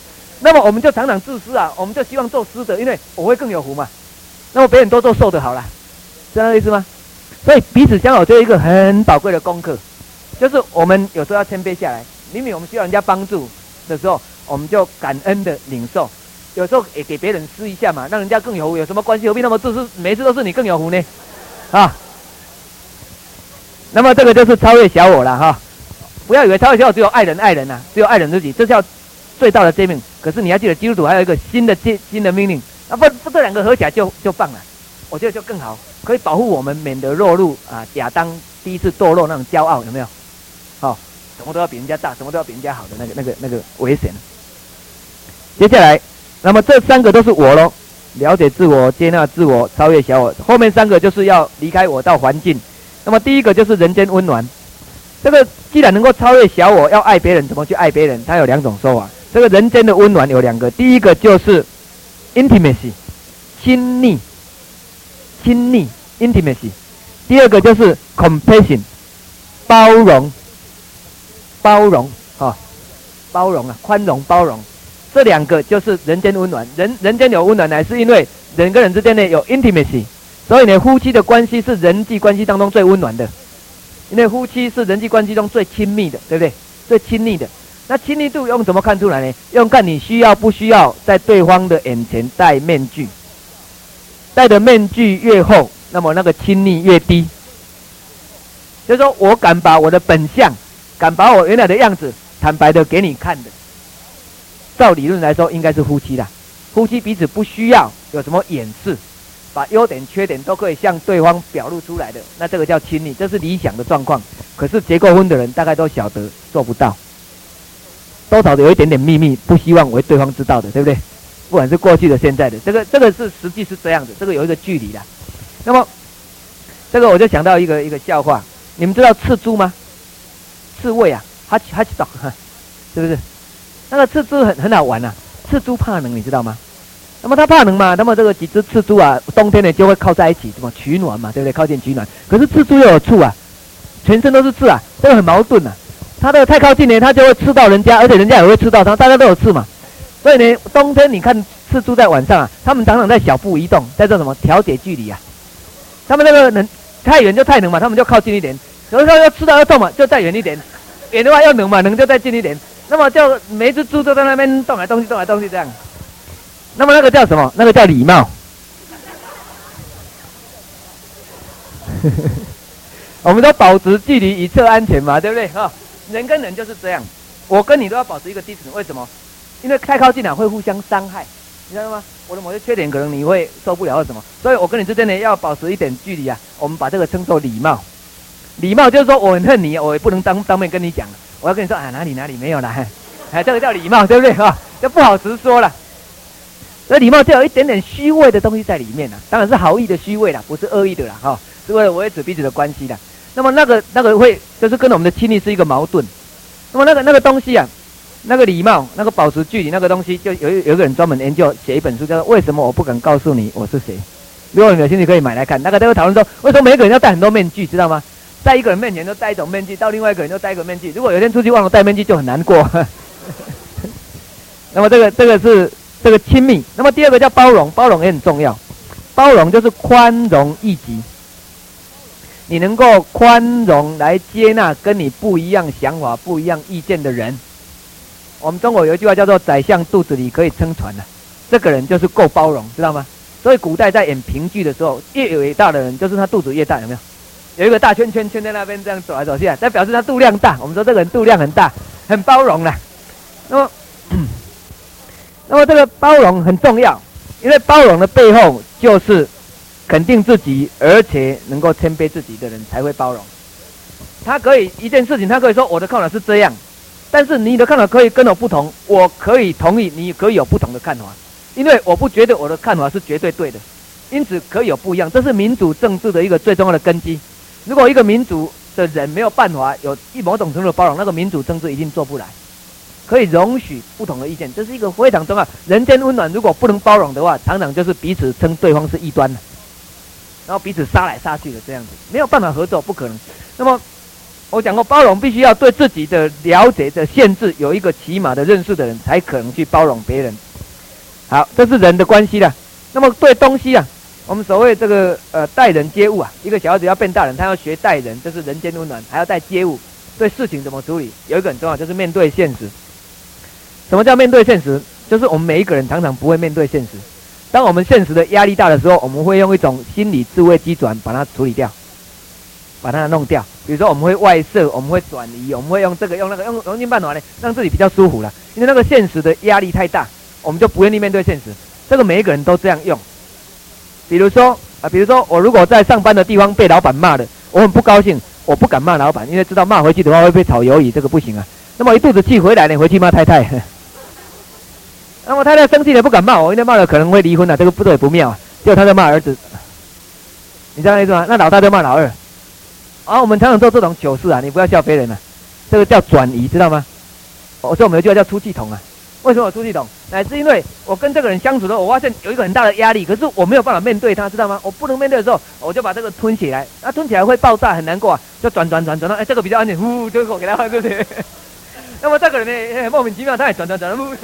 那么我们就常常自私啊，我们就希望做施的，因为我会更有福嘛。那么别人多做受的好了，是这样的意思吗？所以彼此相好就一个很宝贵的功课，就是我们有时候要谦卑下来。明明我们需要人家帮助的时候，我们就感恩的领受。有时候也给别人施一下嘛，让人家更有福，有什么关系？何必那么自私？每次都是你更有福呢？啊，那么这个就是超越小我了哈。不要以为超越小我只有爱人爱人呐、啊，只有爱人自己，这叫最大的诫命。可是你要记得，基督徒还有一个新的诫新的命令，啊不不，这两个合起来就就棒了，我觉得就更好，可以保护我们免得落入啊亚当第一次堕落那种骄傲，有没有？好、哦，什么都要比人家大，什么都要比人家好的那个那个那个危险。接下来，那么这三个都是我咯，了解自我、接纳自我、超越小我。后面三个就是要离开我到环境。那么第一个就是人间温暖。这个既然能够超越小我，要爱别人，怎么去爱别人？它有两种说法。这个人间的温暖有两个，第一个就是 intimacy， 亲密，亲密 intimacy。第二个就是 compassion， 包容，包容啊、哦，包容啊，宽容包容。这两个就是人间温暖。人人间有温暖，乃是因为人跟人之间呢有 intimacy， 所以呢夫妻的关系是人际关系当中最温暖的。因为夫妻是人际关系中最亲密的，对不对？最亲密的。那亲密度用怎么看出来呢？用看你需要不需要在对方的眼前戴面具。戴的面具越厚，那么那个亲密越低。就是说我敢把我的本相，敢把我原来的样子坦白的给你看的。照理论来说，应该是夫妻啦。夫妻彼此不需要有什么掩饰。把优点、缺点都可以向对方表露出来的，那这个叫亲密，这是理想的状况。可是结过婚的人大概都晓得做不到，多少的有一点点秘密，不希望为对方知道的，对不对？不管是过去的、现在的，这个这个是实际是这样子，这个有一个距离的。那么，这个我就想到一个一个笑话，你们知道刺猪吗？刺猬啊，哈奇哈奇找，是不是？那个刺猪很很好玩啊，刺猪怕冷，你知道吗？那么它怕冷嘛，那么这个几只刺猪啊，冬天呢就会靠在一起，什么取暖嘛，对不对？靠近取暖。可是刺猪又有刺啊，全身都是刺啊，这个很矛盾啊。它这个太靠近呢，它就会刺到人家，而且人家也会刺到它，大家都有刺嘛。所以呢，冬天你看刺猪在晚上啊，他们常常在小步移动，在做什么调节距离啊。他们那个冷太远就太冷嘛，他们就靠近一点。有时候要刺到要动嘛，就再远一点；远的话要冷嘛，冷就再近一点。那么就每一只猪都在那边动来动去，动来动去这样。那么那个叫什么？那个叫礼貌。我们都保持距离以测安全嘛，对不对？哈、哦，人跟人就是这样，我跟你都要保持一个 distance， 为什么？因为太靠近了会互相伤害，你知道吗？我的某些缺点可能你会受不了或什么，所以我跟你之间呢要保持一点距离啊。我们把这个称作礼貌。礼貌就是说我很恨你，我也不能当当面跟你讲，我要跟你说啊哪里哪里没有啦，哎，这个叫礼貌，对不对？哈、哦，就不好直说了。所以礼貌就有一点点虚伪的东西在里面啦，当然是好意的虚伪啦，不是恶意的啦，哈、哦，是为了维持彼此的关系啦。那么那个那个会就是跟我们的亲密是一个矛盾。那么那个那个东西啊，那个礼貌，那个保持距离那个东西，就有有一个人专门研究写一本书，叫做《为什么我不敢告诉你我是谁》。如果你有兴趣可以买来看。那个都会讨论说，为什么每一个人要戴很多面具，知道吗？在一个人面前都戴一种面具，到另外一个人就戴一个面具。如果有一天出去忘了戴面具，就很难过。那么这个这个是。这个亲密，那么第二个叫包容，包容也很重要。包容就是宽容异己，你能够宽容来接纳跟你不一样想法、不一样意见的人。我们中国有一句话叫做"宰相肚子里可以撑船"啊，这个人就是够包容，知道吗？所以古代在演评剧的时候，越伟大的人就是他肚子越大，有没有？有一个大圈圈圈在那边这样走来走去啊，代表示他肚量大。我们说这个人肚量很大，很包容啦。那么。那么这个包容很重要，因为包容的背后就是肯定自己，而且能够谦卑自己的人才会包容。他可以一件事情，他可以说我的看法是这样，但是你的看法可以跟我不同，我可以同意，你可以有不同的看法，因为我不觉得我的看法是绝对对的，因此可以有不一样。这是民主政治的一个最重要的根基。如果一个民主的人没有办法有一某种程度的包容，那个民主政治一定做不来。可以容许不同的意见，这是一个非常重要。人间温暖如果不能包容的话，常常就是彼此称对方是异端的，然后彼此杀来杀去的这样子，没有办法合作，不可能。那么我讲过，包容必须要对自己的了解的限制有一个起码的认识的人，才可能去包容别人。好，这是人的关系啦。那么对东西啊，我们所谓这个呃待人接物啊，一个小孩子要变大人，他要学待人，这是人间温暖，还要带接物。对事情怎么处理，有一个很重要，就是面对现实。什么叫面对现实？就是我们每一个人常常不会面对现实。当我们现实的压力大的时候，我们会用一种心理自卫机转把它处理掉，把它弄掉。比如说我们会外射，我们会转移，我们会用这个用那个用用尽办法呢，让自己比较舒服了。因为那个现实的压力太大，我们就不愿意面对现实。这个每一个人都这样用。比如说啊，比如说我如果在上班的地方被老板骂了，我很不高兴，我不敢骂老板，因为知道骂回去的话会被炒鱿鱼，这个不行啊。那么一肚子气回来呢，回去骂太太。那么太太生气了不敢骂我，因为骂了可能会离婚了，这个不对不妙啊。结果他在骂儿子，你知道意思吗？那老大就骂老二。啊，我们常常做这种糗事啊，你不要笑别人啊，这个叫转移，知道吗？我说我们有句话叫出气筒啊。为什么我出气筒？乃是因为我跟这个人相处的时候，我发现有一个很大的压力，可是我没有办法面对他，知道吗？我不能面对的时候，我就把这个吞起来，那、啊、吞起来会爆炸，很难过啊，就转转转转到，哎，这个比较安全，呼，这个我给他换，对不对？那么这个人呢，莫名其妙，他也转转转，呼，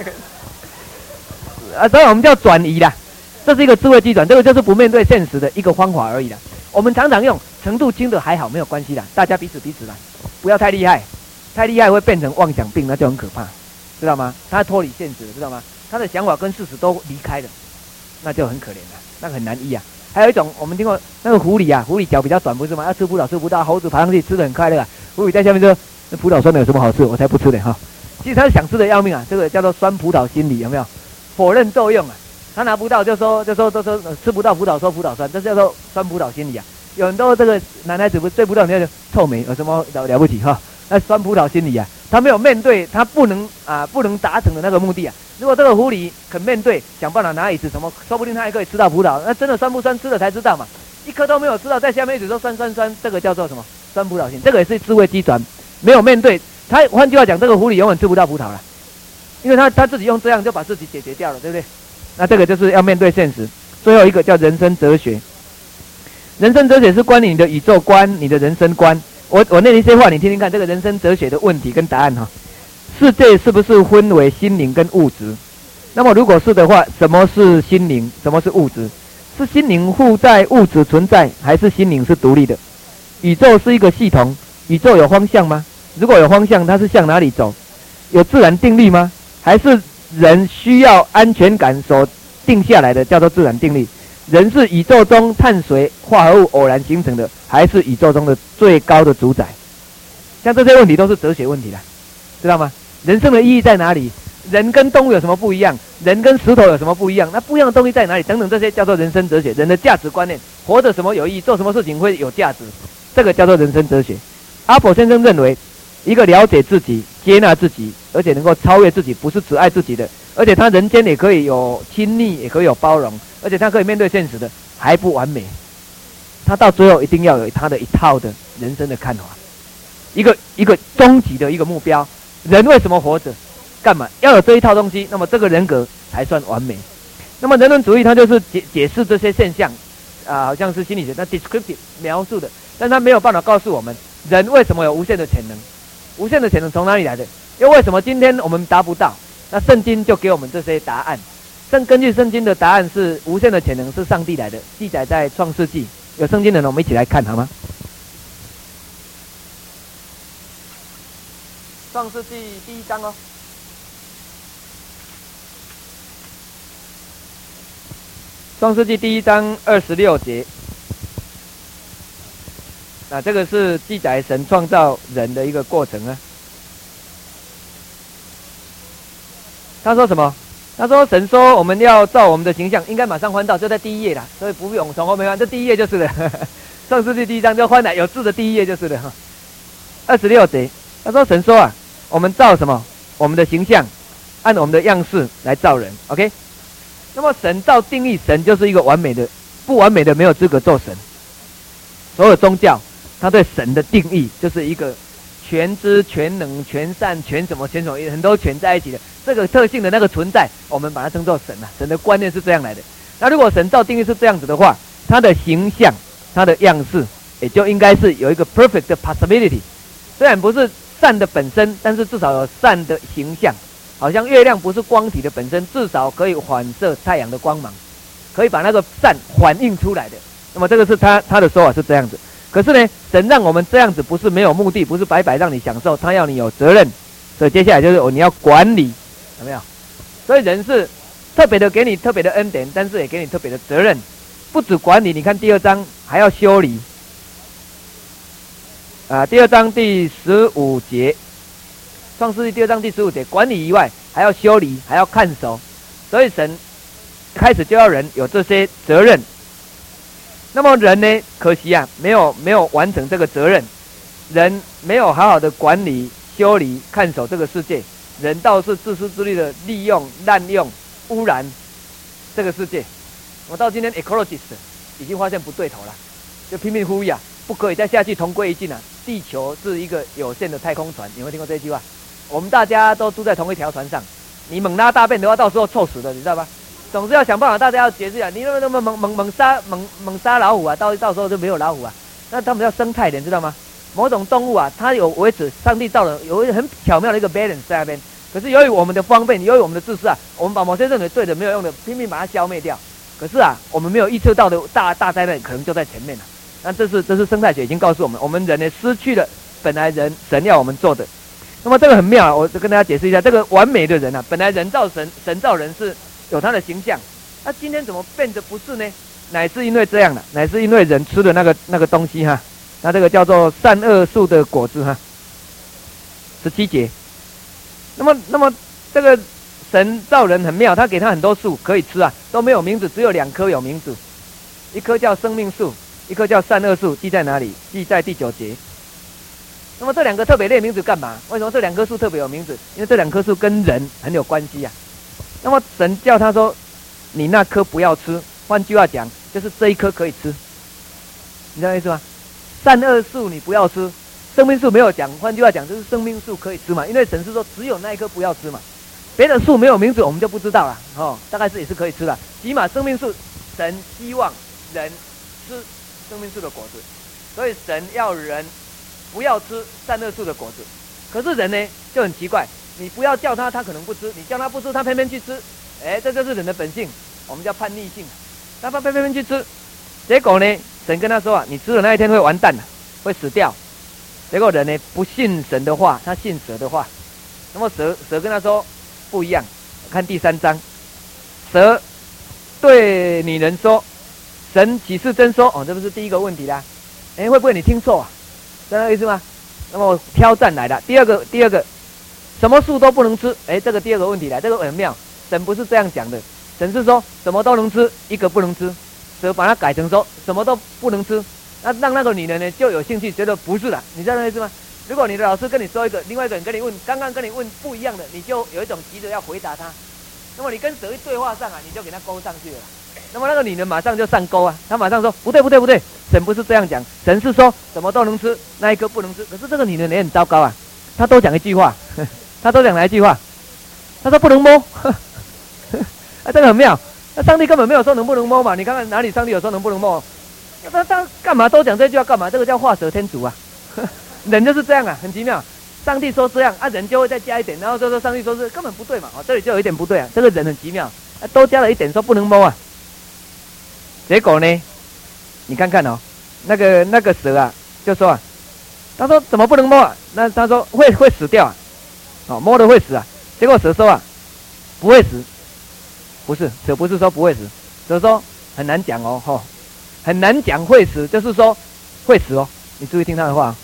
啊，所以我们叫转移啦，这是一个智慧机转，这个就是不面对现实的一个方法而已啦。我们常常用程度轻的还好，没有关系啦，大家彼此彼此啦，不要太厉害，太厉害会变成妄想病，那就很可怕。知道吗？他脱离现实了，知道吗？他的想法跟事实都离开了，那就很可怜了，那个很难医啊。还有一种，我们听过那个狐狸啊，狐狸脚比较短，不是吗？要吃葡萄吃不到，猴子爬上去吃得很快乐啊。狐狸在下面说：“那葡萄酸的有什么好吃？我才不吃呢！”哈，其实他是想吃的要命啊。这个叫做酸葡萄心理，有没有？否认作用啊。他拿不到就说就说就说、呃、吃不到葡萄说葡萄酸，这叫做酸葡萄心理啊。有很多这个男孩子不对葡萄，你看臭美有什么了了不起哈？那酸葡萄心理啊。他没有面对他不能啊不能达成的那个目的啊。如果这个狐狸肯面对，想办法拿椅子什么，说不定他还可以吃到葡萄。那真的酸不酸，吃了才知道嘛。一颗都没有吃到，在下面一直说酸酸酸，这个叫做什么？酸葡萄心，这个也是智慧机转。没有面对他，换句话讲，这个狐狸永远吃不到葡萄了，因为他他自己用这样就把自己解决掉了，对不对？那这个就是要面对现实。最后一个叫人生哲学。人生哲学是关于你的宇宙观、你的人生观。我我念一些话，你听听看，这个人生哲学的问题跟答案哈。世界是不是分为心灵跟物质？那么如果是的话，什么是心灵？什么是物质？是心灵附在物质存在，还是心灵是独立的？宇宙是一个系统，宇宙有方向吗？如果有方向，它是向哪里走？有自然定律吗？还是人需要安全感所定下来的，叫做自然定律？人是宇宙中碳水化合物偶然形成的，还是宇宙中的最高的主宰？像这些问题都是哲学问题啦，知道吗？人生的意义在哪里？人跟动物有什么不一样？人跟石头有什么不一样？那不一样的东西在哪里？等等，这些叫做人生哲学。人的价值观念，活着什么有意义？做什么事情会有价值？这个叫做人生哲学。阿伯先生认为，一个了解自己、接纳自己，而且能够超越自己，不是只爱自己的，而且他人间也可以有亲密，也可以有包容，而且他可以面对现实的，还不完美。他到最后一定要有他的一套的人生的看法，一个一个终极的一个目标。人为什么活着？干嘛？要有这一套东西，那么这个人格才算完美。那么人伦主义它就是解解释这些现象，啊、呃，好像是心理学，它 descriptive 描述的，但它没有办法告诉我们人为什么有无限的潜能。无限的潜能从哪里来的？又为什么今天我们达不到？那圣经就给我们这些答案。圣根据圣经的答案是无限的潜能是上帝来的，记载在创世纪。有圣经的人，我们一起来看好吗？创世纪第一章哦。创世纪第一章二十六节。那这个是记载神创造人的一个过程啊。他说什么？他说神说我们要照我们的形象，应该马上翻到，就在第一页啦，所以不用从后面翻，这第一页就是了。创世纪第一章就翻来有字的第一页就是了哈。二十六节，他说神说啊，我们照什么？我们的形象，按我们的样式来造人。OK。那么神照定义，神就是一个完美的，不完美的没有资格做神。所有宗教，他对神的定义就是一个全知、全能、全善、全什么、全什么，很多全在一起的这个特性的那个存在，我们把它称作神啊。神的观念是这样来的。那如果神照定义是这样子的话，他的形象、他的样式，也就应该是有一个 perfect possibility， 虽然不是善的本身，但是至少有善的形象。好像月亮不是光体的本身，至少可以反射太阳的光芒，可以把那个善反映出来的。那么这个是他他的说法是这样子。可是呢，神让我们这样子不是没有目的，不是白白让你享受，他要你有责任。所以接下来就是哦，你要管理，有没有？所以人是特别的给你特别的恩典，但是也给你特别的责任。不止管理，你看第二章还要修理。啊，第二章第十五节，创世纪第二章第十五节，管理以外还要修理，还要看守，所以神开始就要人有这些责任。那么人呢？可惜啊，没有没有完成这个责任，人没有好好的管理、修理、看守这个世界，人倒是自私自利的利用、滥用、污染这个世界。我到今天 ，ecologist 已经发现不对头了，就拼命呼吁啊，不可以再下去同归于尽了。地球是一个有限的太空船，有没有听过这句话？我们大家都住在同一条船上，你猛拉大便的话，到时候臭死了，你知道吧？总是要想办法，大家要解释啊！你那么那么猛猛猛杀猛猛杀老虎啊，到到时候就没有老虎啊。那他们叫生态链，知道吗？某种动物啊，它有维持上帝造了有一个很巧妙的一个 balance 在那边。可是由于我们的方便，由于我们的自私啊，我们把某些认为对的没有用的，拼命把它消灭掉。可是啊，我们没有预测到的大大灾难可能就在前面了。那这是这是生态学已经告诉我们，我们人呢失去了本来人神要我们做的。那么这个很妙啊，我就跟大家解释一下，这个完美的人啊，本来人造神，神造人是有他的形象，那、啊、今天怎么变得不是呢？乃是因为这样的，乃是因为人吃的那个那个东西哈，那这个叫做善恶树的果子哈，十七节。那么那么这个神造人很妙，他给他很多树可以吃啊，都没有名字，只有两棵有名字，一棵叫生命树，一棵叫善恶树，记在哪里？记在第九节。那么这两个特别列名字干嘛？为什么这两棵树特别有名字？因为这两棵树跟人很有关系啊。那么神叫他说，你那棵不要吃，换句话讲，就是这一棵可以吃，你知道意思吗？善恶树你不要吃，生命树没有讲，换句话讲就是生命树可以吃嘛，因为神是说只有那一棵不要吃嘛，别的树没有名字我们就不知道了哦，大概是也是可以吃的，起码生命树神希望人吃生命树的果子，所以神要人不要吃善恶树的果子。可是人呢就很奇怪，你不要叫他，他可能不吃；你叫他不吃，他偏偏去吃。哎，这就是人的本性，我们叫叛逆性。他偏偏偏去吃，结果呢，神跟他说啊，你吃了那一天会完蛋的，会死掉。结果人呢不信神的话，他信蛇的话。那么蛇蛇跟他说不一样，看第三章，蛇对女人说：“神岂是真说？”哦，这不是第一个问题啦。哎，会不会你听错啊？知道意思吗？那么挑战来了，第二个，第二个，什么树都不能吃。哎，这个第二个问题来，这个很妙，神不是这样讲的，神是说什么都能吃，一个不能吃。蛇把它改成说什么都不能吃，那让那个女人呢就有兴趣，觉得不是了，你知道那意思吗？如果你的老师跟你说一个，另外一个人跟你问，刚刚跟你问不一样的，你就有一种急着要回答他。那么你跟蛇一对话上啊，你就给他勾上去了。那么那个女人马上就上钩啊，她马上说不对不对不对，神不是这样讲，神是说什么都能吃，那一颗不能吃。可是这个女人也很糟糕啊，她都讲一句话，她都讲哪一句话？她说不能摸，啊，这个很妙。那上帝根本没有说能不能摸嘛，你看看哪里上帝有说能不能摸？他他干嘛都讲这句话干嘛？这个叫画蛇添足啊，人就是这样啊，很奇妙。上帝说这样啊，人就会再加一点，然后就说上帝说是根本不对嘛，哦，这里就有一点不对啊，这个人很奇妙，啊，多加了一点说不能摸啊。结果呢，你看看哦，那个那个蛇啊，就说啊，他说怎么不能摸啊？那他说会会死掉啊，哦，摸了会死啊。结果蛇说啊，不会死，不是蛇不是说不会死，蛇说很难讲哦，吼、哦，很难讲会死，就是说会死哦。你注意听他的话，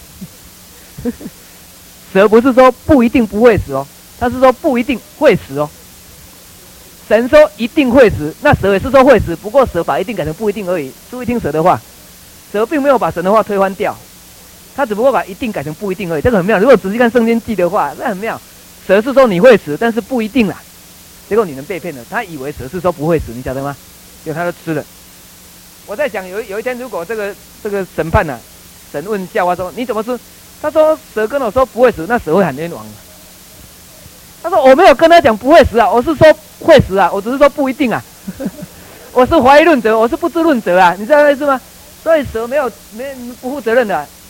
蛇不是说不一定不会死哦，他是说不一定会死哦。神说一定会死，那蛇也是说会死，不过蛇把一定改成不一定而已。注意听蛇的话，蛇并没有把神的话推翻掉，他只不过把一定改成不一定而已。这个很妙，如果仔细看圣经记的话，那很妙。蛇是说你会死，但是不一定啦。结果你们被骗了，他以为蛇是说不会死，你晓得吗？结果他就吃了。我在想有有一天，如果这个这个审判啊，神问夏娃说你怎么吃？他说蛇跟我说不会死，那蛇会喊冤枉。他说我没有跟他讲不会死啊，我是说会死啊，我只是说不一定啊。我是怀疑论者，我是不知论者啊，你知道那意思吗？所以蛇没有没不负责任的、啊，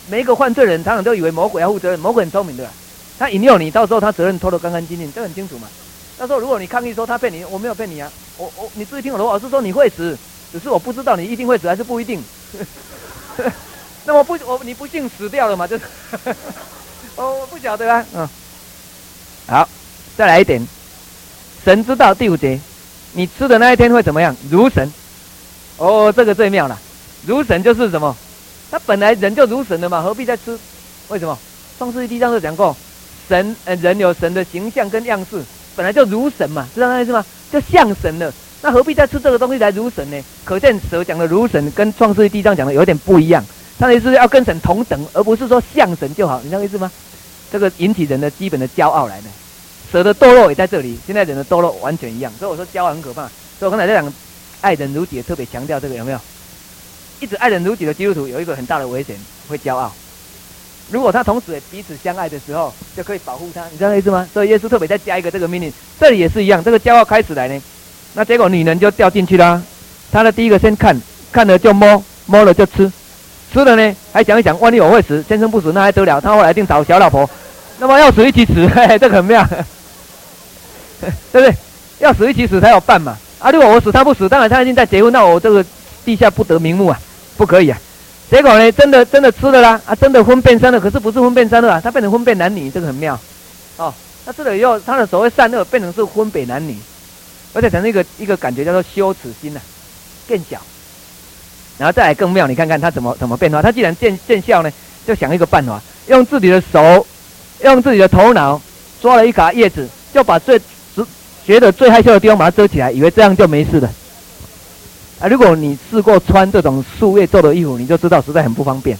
每一个犯罪人常常都以为魔鬼要负责任，魔鬼很聪明的啦，他引诱你，到时候他责任拖得干干净净，这很清楚嘛。到时候如果你抗议说他骗你，我没有骗你啊，我我你注意听我的话，我是说你会死，只是我不知道你一定会死还是不一定。那么不我你不幸死掉了嘛，就是我我不晓得啊，嗯，好，再来一点，神知道第五节，你吃的那一天会怎么样？如神。哦，这个最妙了，如神就是什么？他本来人就如神的嘛，何必再吃？为什么？创世纪第一章就讲过，神呃人有神的形象跟样式，本来就如神嘛，知道那意思吗？就像神了，那何必再吃这个东西来如神呢？可见蛇讲的如神跟创世纪第一章讲的有点不一样，他的意思是要跟神同等，而不是说像神就好，你知道意思吗？这个引起人的基本的骄傲来的。蛇的堕落也在这里，现在人的堕落完全一样，所以我说骄傲很可怕。所以我刚才在讲爱人如己，特别强调这个有没有？一直爱人如己的基督徒有一个很大的危险，会骄傲。如果他同时也彼此相爱的时候，就可以保护他，你知道意思吗？所以耶稣特别再加一个这个命令，这里也是一样，这个骄傲开始来呢，那结果女人就掉进去啦。她的第一个先看，看了就摸，摸了就吃，吃了呢还想一想，万一我会死，先生不死那还得了？他后来一定找小老婆，那么要死一起死，嘿嘿，这个很妙，对不对？要死一起死才有伴嘛。啊，如果我死他不死，当然他已经在结婚，那我这个地下不得瞑目啊，不可以啊。结果呢，真的真的吃了啦，啊，真的婚变生了，可是不是婚变生了啊，他变成婚变男女，这个很妙，哦，他吃了以后，他的所谓善恶变成是婚变男女，而且产生一个一个感觉叫做羞耻心呐、啊，更小，然后再来更妙，你看看他怎么怎么变化，他既然见见效呢，就想一个办法，用自己的手，用自己的头脑抓了一嘎叶子，就把最觉得最害羞的地方把它遮起来，以为这样就没事了。啊，如果你试过穿这种树叶做的衣服，你就知道实在很不方便。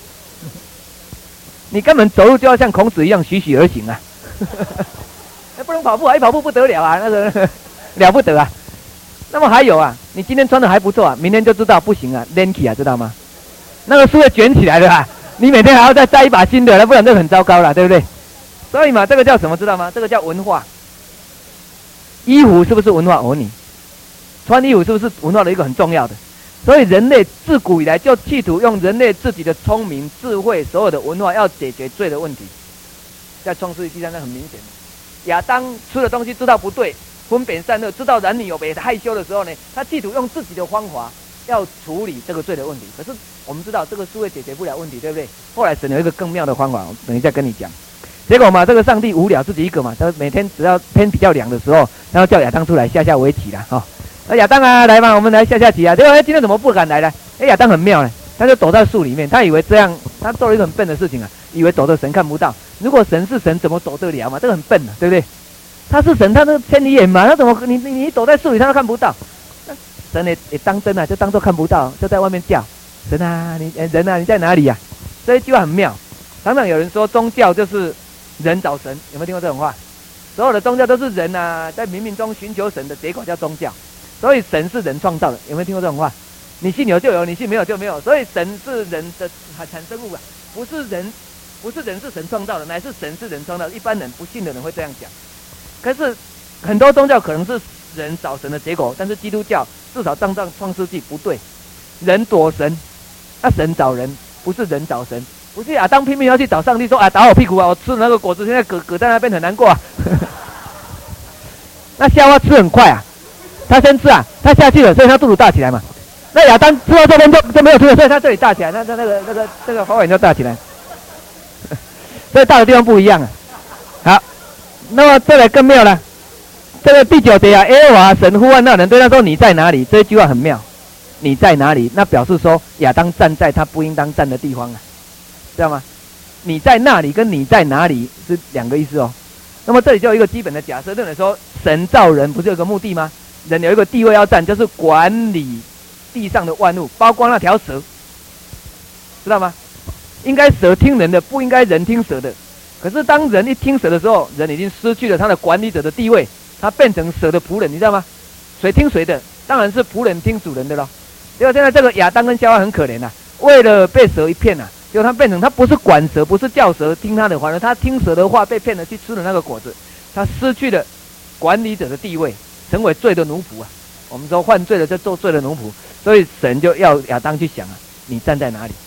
你根本走路就要像孔子一样栩栩而行啊！不能跑步啊，一跑步不得了啊，那个了不得啊。那么还有啊，你今天穿的还不错啊，明天就知道不行啊 ，lanky 啊，知道吗？那个树叶卷起来了啊，你每天还要再摘一把新的，那不然这很糟糕了，对不对？所以嘛，这个叫什么知道吗？这个叫文化。衣服是不是文化？我问你。穿衣服是不是文化的一个很重要的？所以人类自古以来就企图用人类自己的聪明、智慧，所有的文化要解决罪的问题。在创世纪第三章很明显的，亚当吃的东西知道不对，分别善恶，知道男女有别，害羞的时候呢，他企图用自己的方法要处理这个罪的问题。可是我们知道这个是会解决不了问题，对不对？后来神有一个更妙的方法，我等一下跟你讲。结果嘛，这个上帝无聊自己一个嘛，他每天只要天比较凉的时候，然后叫亚当出来下下围棋啦，哈、哦。那亚当啊，来嘛，我们来下下棋啊。结果哎，今天怎么不敢来呢？哎，亚当很妙呢，他就躲在树里面，他以为这样，他做了一个很笨的事情啊，以为躲着神看不到。如果神是神，怎么躲得了嘛？这个很笨的、啊，对不对？他是神，他那个千里眼嘛，他怎么你你你躲在树里，他都看不到。那神也也当真啊，就当作看不到，就在外面叫神啊，你人啊，你在哪里呀、啊？这一句话很妙。常常有人说宗教就是人找神，有没有听过这种话？所有的宗教都是人啊，在冥冥中寻求神的结果叫宗教。所以神是人创造的，有没有听过这种话？你信有就有，你信没有就没有。所以神是人的产生物啊，不是人，不是人是神创造的，乃是神是人创造的。一般人不信的人会这样讲。可是很多宗教可能是人找神的结果，但是基督教至少照上创世纪不对，人躲神，那、啊、神找人，不是人找神。不是亚当拼命要去找上帝说啊，打我屁股啊，我吃那个果子现在搁搁在那边很难过啊。那夏娃吃很快啊。他先吃啊，他下去了，所以他肚子大起来嘛。那亚当吃到这边就就没有吃了，所以他这里大起来，那那那个那个这个花园就大起来。所以大的地方不一样啊。好，那么再来更妙了。这个第九节啊，耶和华神呼唤那人，对他说：“你在哪里？”这一句话很妙。你在哪里？那表示说亚当站在他不应当站的地方啊，知道吗？你在那里跟你在哪里是两个意思哦。那么这里就有一个基本的假设，认为说神造人不是有个目的吗？人有一个地位要占，就是管理地上的万物，包括那条蛇，知道吗？应该蛇听人的，不应该人听蛇的。可是当人一听蛇的时候，人已经失去了他的管理者的地位，他变成蛇的仆人，你知道吗？谁听谁的？当然是仆人听主人的咯。结果现在这个亚当跟夏娃很可怜啊，为了被蛇一骗啊，结果他变成他不是管蛇，不是叫蛇听他的话，他听蛇的话被骗了去吃了那个果子，他失去了管理者的地位。成为罪的奴仆啊！我们说犯罪了就做罪的奴仆，所以神就要亚当去想啊，你站在哪里？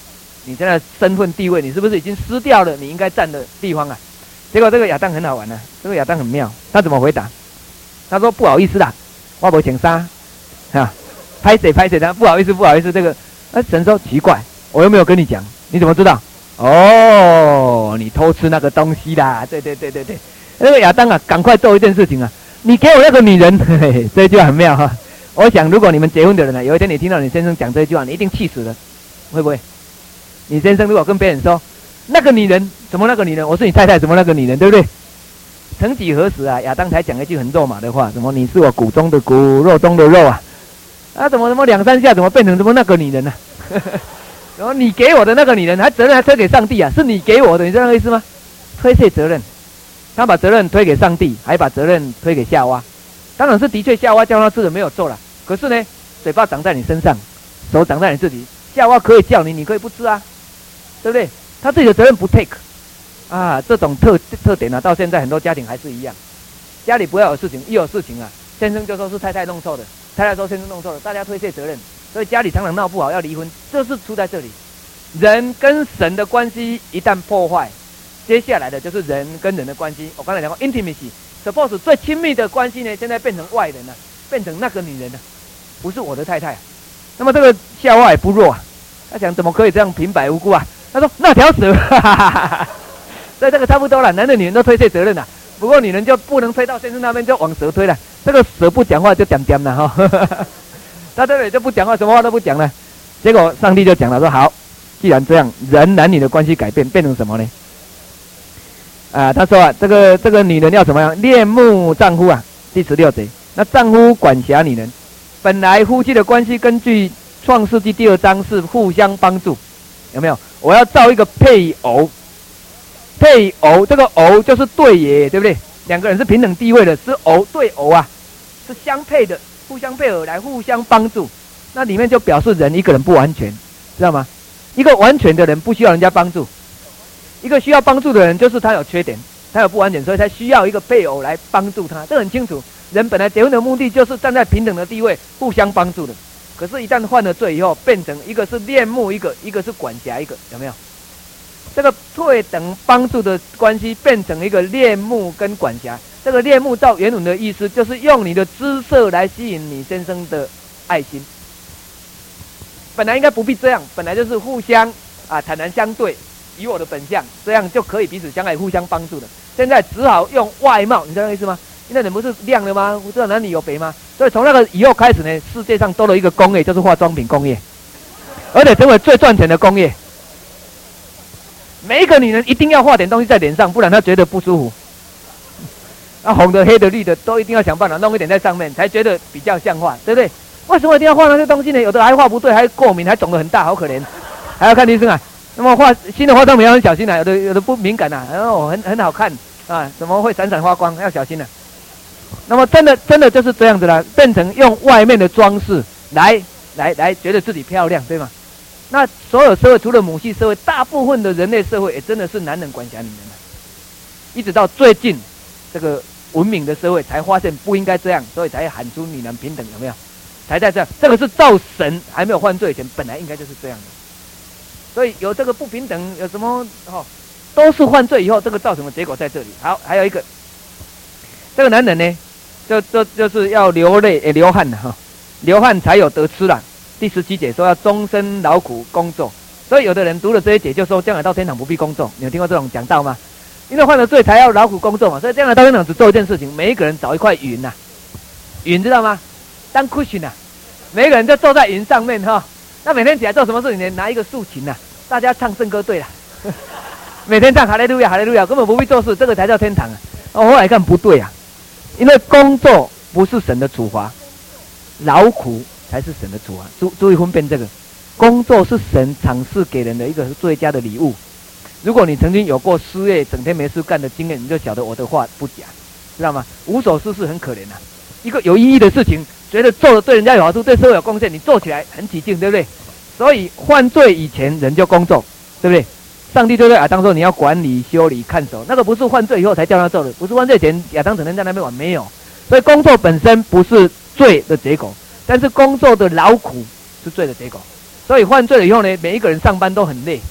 你现在身份地位，你是不是已经失掉了你应该站的地方啊？结果这个亚当很好玩啊，这个亚当很妙，他怎么回答？他说不好意思啦，我没穿衫，啊，拍谁拍谁的，不好意思不好意思，这个，那神说奇怪，我又没有跟你讲，你怎么知道？哦，你偷吃那个东西啦，对对对对对，那个亚当啊，赶快做一件事情啊，你给我那个女人，嘿嘿，这一句话很妙哈。我想如果你们结婚的人呢、啊，有一天你听到你先生讲这一句话，你一定气死了，会不会？你先生如果跟别人说那个女人，什么那个女人，我是你太太，什么那个女人，对不对？曾几何时啊，亚当才讲一句很肉麻的话，什么你是我骨中的骨，肉中的肉啊，啊怎么怎么两三下怎么变成什么那个女人呢、啊？然后你给我的那个女人，还责任还推给上帝啊？是你给我的，你知道那个意思吗？推卸责任，他把责任推给上帝，还把责任推给夏娃。当然是的确夏娃叫他吃的没有错了，可是呢，嘴巴长在你身上，手长在你自己，夏娃可以叫你，你可以不吃啊，对不对？他自己的责任不 take。啊，这种特特点啊，到现在很多家庭还是一样。家里不要有事情，一有事情啊，先生就说是太太弄错的，太太说先生弄错了，大家推卸责任，所以家里常常闹不好，要离婚，就是出在这里。人跟神的关系一旦破坏，接下来的就是人跟人的关系。我刚才讲过 intimacy，suppose 最亲密的关系呢，现在变成外人了、啊，变成那个女人了、啊，不是我的太太、啊。那么这个夏娃也不弱啊，他想怎么可以这样平白无故啊？他说那条蛇，哈哈哈哈。所以这个差不多了，男人女人都推卸责任了，不过女人就不能推到先生那边，就往蛇推了。这个蛇不讲话就点点了哈，他这里就不讲话，什么话都不讲了。结果上帝就讲了说好，既然这样，人男女的关系改变，变成什么呢？啊，他说啊，这个这个女人要怎么样？恋慕丈夫啊，第十六节。那丈夫管辖女人，本来夫妻的关系根据创世纪第二章是互相帮助，有没有？我要造一个配偶。配偶，这个偶就是对也，对不对？两个人是平等地位的，是偶对偶啊，是相配的，互相配合来互相帮助。那里面就表示人一个人不完全，知道吗？一个完全的人不需要人家帮助，一个需要帮助的人就是他有缺点，他有不完全，所以才需要一个配偶来帮助他。这很清楚，人本来结婚的目的就是站在平等的地位，互相帮助的。可是，一旦犯了罪以后，变成一个是恋慕一个，一个是管辖一个，有没有？这个对等帮助的关系变成一个恋慕跟管辖。这个恋慕照原文的意思就是用你的姿色来吸引你先生的爱心。本来应该不必这样，本来就是互相啊坦然相对，以我的本相，这样就可以彼此相爱，互相帮助的。现在只好用外貌，你知道那意思吗？因为人不是亮了吗？不知道男女有别吗？所以从那个以后开始呢，世界上多了一个工业，就是化妆品工业，而且成为最赚钱的工业。每一个女人一定要画点东西在脸上，不然她觉得不舒服。啊，红的、黑的、绿的都一定要想办法弄一点在上面，才觉得比较像话，对不对？为什么一定要画那些东西呢？有的还画不对，还过敏，还肿得很大，好可怜，还要看医生啊。那么画新的化妆品要很小心啊，有的有的不敏感啊，然后很很好看啊，怎么会闪闪发光？要小心啊。那么真的真的就是这样子啦，变成用外面的装饰来来来觉得自己漂亮，对吗？那所有社会除了母系社会，大部分的人类社会也真的是男人管辖女人啊。一直到最近这个文明的社会才发现不应该这样，所以才喊出女男平等，有没有？才在这样，这个是照神还没有犯罪以前，本来应该就是这样的。所以有这个不平等，有什么哦，都是犯罪以后，这个造成的结果在这里。好，还有一个，这个男人呢，就就就是要流泪，也流汗的哈，流汗才有得吃了。第十七节说要终身劳苦工作，所以有的人读了这一节就说将来到天堂不必工作。你有听过这种讲道吗？因为犯了罪才要劳苦工作嘛，所以将来到天堂只做一件事情，每一个人找一块云呐、啊，云知道吗？当 cushion 啊，每一个人就坐在云上面哈。那每天起来做什么事情呢？拿一个竖琴呐、啊，大家唱圣歌队啦，每天唱哈利路亚哈利路亚，根本不必做事，这个才叫天堂啊。我后来看不对啊，因为工作不是神的处罚，劳苦才是神的处罚。注注意分辨这个，工作是神赏赐给人的一个最佳的礼物。如果你曾经有过失业、整天没事干的经验，你就晓得我的话不假，知道吗？无所事事很可怜啊。一个有意义的事情，觉得做了对人家有好处，对社会有贡献，你做起来很起劲，对不对？所以犯罪以前人就工作，对不对？上帝就对亚当说你要管理、修理、看守，那个不是犯罪以后才叫他做的，不是犯罪前亚当整天在那边玩，没有。所以工作本身不是罪的结果，但是工作的劳苦是罪的结果。所以犯罪了以后呢，每一个人上班都很累，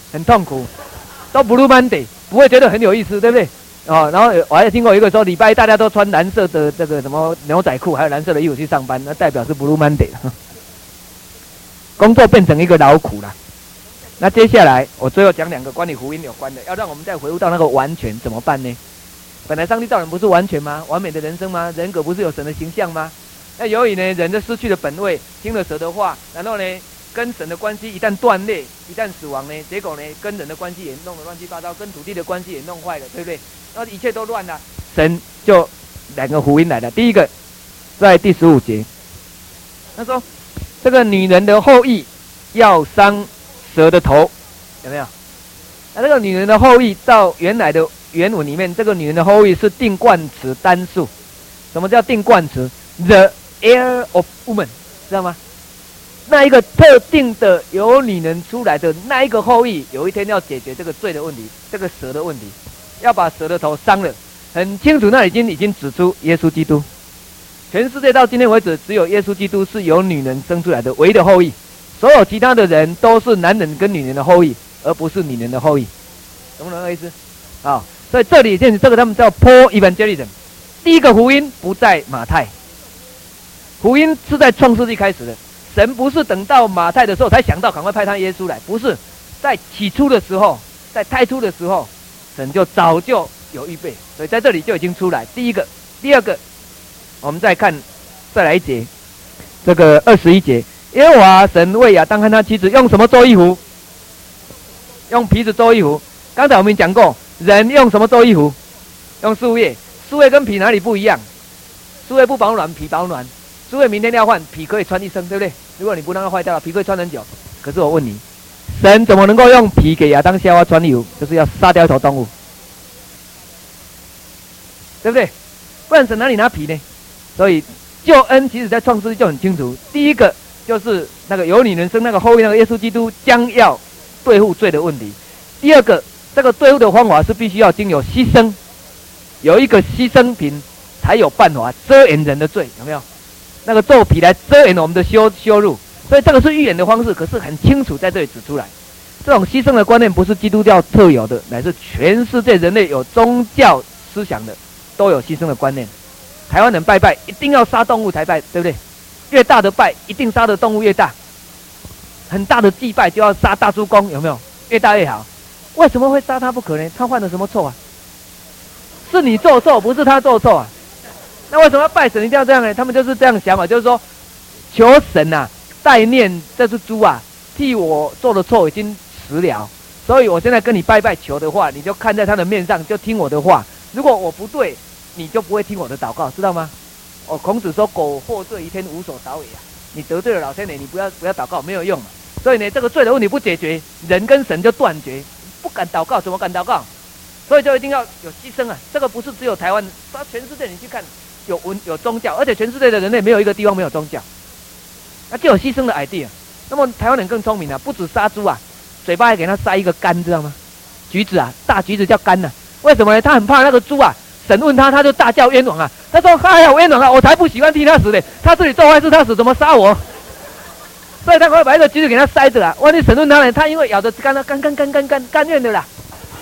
很痛苦，都 Blue Monday， 不会觉得很有意思，对不对？哦，然后我还听过一个说，礼拜一大家都穿蓝色的这个什么牛仔裤，还有蓝色的衣服去上班，那代表是 Blue Monday， 工作变成一个劳苦了。那接下来我最后讲两个关于福音有关的，要让我们再回复到那个完全怎么办呢？本来上帝造人不是完全吗？完美的人生吗？人格不是有神的形象吗？那由于呢，人的失去了本位，听了蛇的话，然后呢，跟神的关系一旦断裂，一旦死亡呢，结果呢，跟人的关系也弄得乱七八糟，跟土地的关系也弄坏了，对不对？然后一切都乱了，神就两个福音来了。第一个，在第十五节，他说这个女人的后裔要伤蛇的头，有没有？那这个女人的后裔到原来的原文里面，这个女人的后裔是定冠词单数。什么叫定冠词 ？The heir of woman， 知道吗？那一个特定的由女人出来的那一个后裔，有一天要解决这个罪的问题，这个蛇的问题，要把蛇的头伤了。很清楚，那已经已经指出耶稣基督。全世界到今天为止，只有耶稣基督是由女人生出来的唯一的后裔，所有其他的人都是男人跟女人的后裔，而不是女人的后裔。懂不懂那意思？啊、哦，所以这里现在这个他们叫 Paul Evangelism。第一个福音不在马太，福音是在创世纪开始的。神不是等到马太的时候才想到赶快派他耶稣来，不是，在起初的时候，在太初的时候，神就早就有预备，所以在这里就已经出来。第一个，第二个，我们再看，再来一节，这个二十一节，耶和华神为亚当和他妻子用什么做衣服？用皮子做衣服。刚才我们讲过，人用什么做衣服？用树叶。树叶跟皮哪里不一样？树叶不保暖，皮保暖。树叶明天要换，皮可以穿一生，对不对？如果你不让它坏掉了，皮可以穿很久。可是我问你，神怎么能够用皮给亚当夏娃穿衣服？就是要杀掉一头动物，对不对？不然神哪里拿皮呢？所以救恩其实在创世纪就很清楚，第一个就是那个由女人生那个后裔那个耶稣基督将要对付罪的问题。第二个，这个对付的方法是必须要经由牺牲，有一个牺牲品才有办法遮掩人的罪，有没有？那个做皮来遮掩我们的羞羞辱，所以这个是预言的方式，可是很清楚在这里指出来。这种牺牲的观念不是基督教特有的，乃是全世界人类有宗教思想的都有牺牲的观念。台湾人拜拜一定要杀动物才拜，对不对？越大的拜一定杀的动物越大，很大的祭拜就要杀大猪公，有没有？越大越好。为什么会杀他不可呢？他犯了什么错啊？是你做错，不是他做错啊。那为什么要拜神一定要这样呢？他们就是这样想法，就是说求神啊代念这只猪啊替我做的错已经死了，所以我现在跟你拜拜求的话，你就看在他的面上，就听我的话。如果我不对，你就不会听我的祷告，知道吗？哦，孔子说苟获罪于天，无所祷也啊。你得罪了老天爷，你不要不要祷告，没有用嘛。所以呢，这个罪的问题不解决，人跟神就断绝，不敢祷告，怎么敢祷告？所以就一定要有牺牲啊！这个不是只有台湾，到全世界你去看，有文有宗教，而且全世界的人类没有一个地方没有宗教，那就有牺牲的 idea。那么台湾人更聪明啊，不止杀猪啊，嘴巴还给他塞一个肝，知道吗？橘子啊，大橘子叫肝啊。为什么呢？他很怕那个猪啊，审问他，他就大叫冤枉啊！他说：“哎呀，冤枉啊！我才不喜欢替他死呢，他自己做坏事，他死怎么杀我？”所以他会把一个橘子给他塞着啊。万一审问他呢，他因为咬着肝了，甘甘甘甘甘甘愿的啦。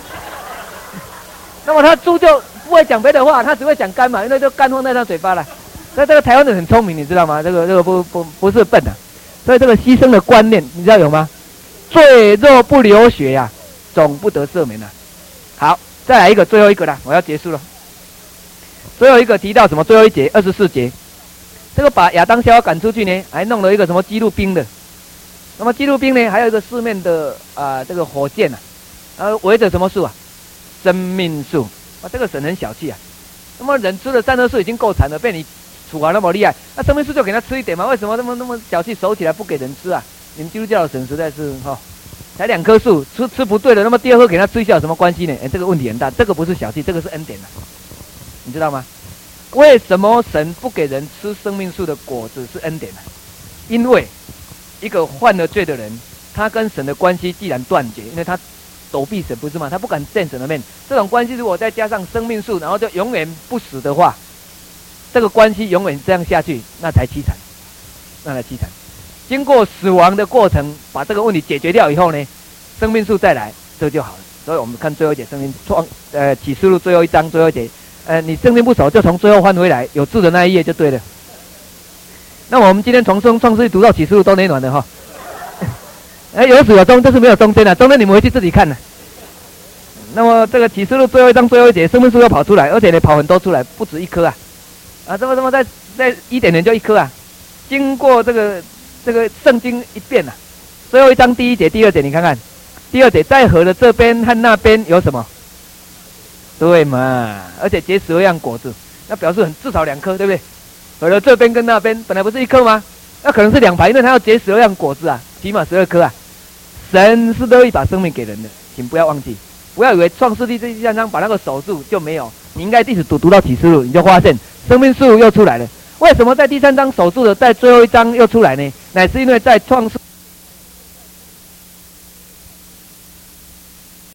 那么他猪就不会讲别的话，他只会讲肝嘛，因为就肝放在他嘴巴了。所以这个台湾人很聪明，你知道吗？这个这个不不不是笨啊。所以这个牺牲的观念，你知道有吗？罪若不流血呀、啊，总不得赦免啊。好，再来一个，最后一个啦，我要结束了。最后一个提到什么？最后一节二十四节，这个把亚当夏娃赶出去呢，还弄了一个什么记录兵的。那么记录兵呢，还有一个四面的啊、呃、这个火箭啊，呃围着什么树啊？生命树啊，这个神很小气啊。那么人吃了三棵树已经够惨了，被你处罚那么厉害，那生命树就给他吃一点嘛？为什么那么那么小气，守起来不给人吃啊？你们基督教的神实在是哈、哦，才两棵树吃吃不对了，那么第二棵给他吃一下有什么关系呢？哎，这个问题很大，这个不是小气，这个是恩典啊，你知道吗？为什么神不给人吃生命树的果子是恩典啊？因为一个犯了罪的人，他跟神的关系既然断绝，因为他躲避神不是吗？他不敢见神的面。这种关系如果再加上生命树，然后就永远不死的话，这个关系永远这样下去，那才凄惨，那才凄惨。经过死亡的过程，把这个问题解决掉以后呢， 生命树再来，这就好了。所以我们看最后一节生命创呃启示录最后一章最后一节，呃你圣经不熟就从最后翻回来，有字的那一页就对了。那我们今天从创创世纪读到启示录都内暖的哈，哎有始有终，就是没有中间的、啊，中间你们回去自己看呢、啊。那么这个启示录最后一章最后一节，生命树又跑出来，而且呢跑很多出来，不止一颗啊，啊这么这么在在一点点就一颗啊，经过这个这个圣经一遍啊，最后一章第一节第二节你看看。第二节，在河的这边和那边有什么？对嘛？而且结十二样果子，那表示很至少两颗，对不对？河的这边跟那边本来不是一颗吗？那可能是两排，因为它要结十二样果子啊，起码十二颗啊。神是乐意把生命给人的，请不要忘记，不要以为创世纪这第三章把那个守住就没有，你应该一直读读到启示录，你就发现生命树又出来了。为什么在第三章守住的，在最后一章又出来呢？乃是因为在创世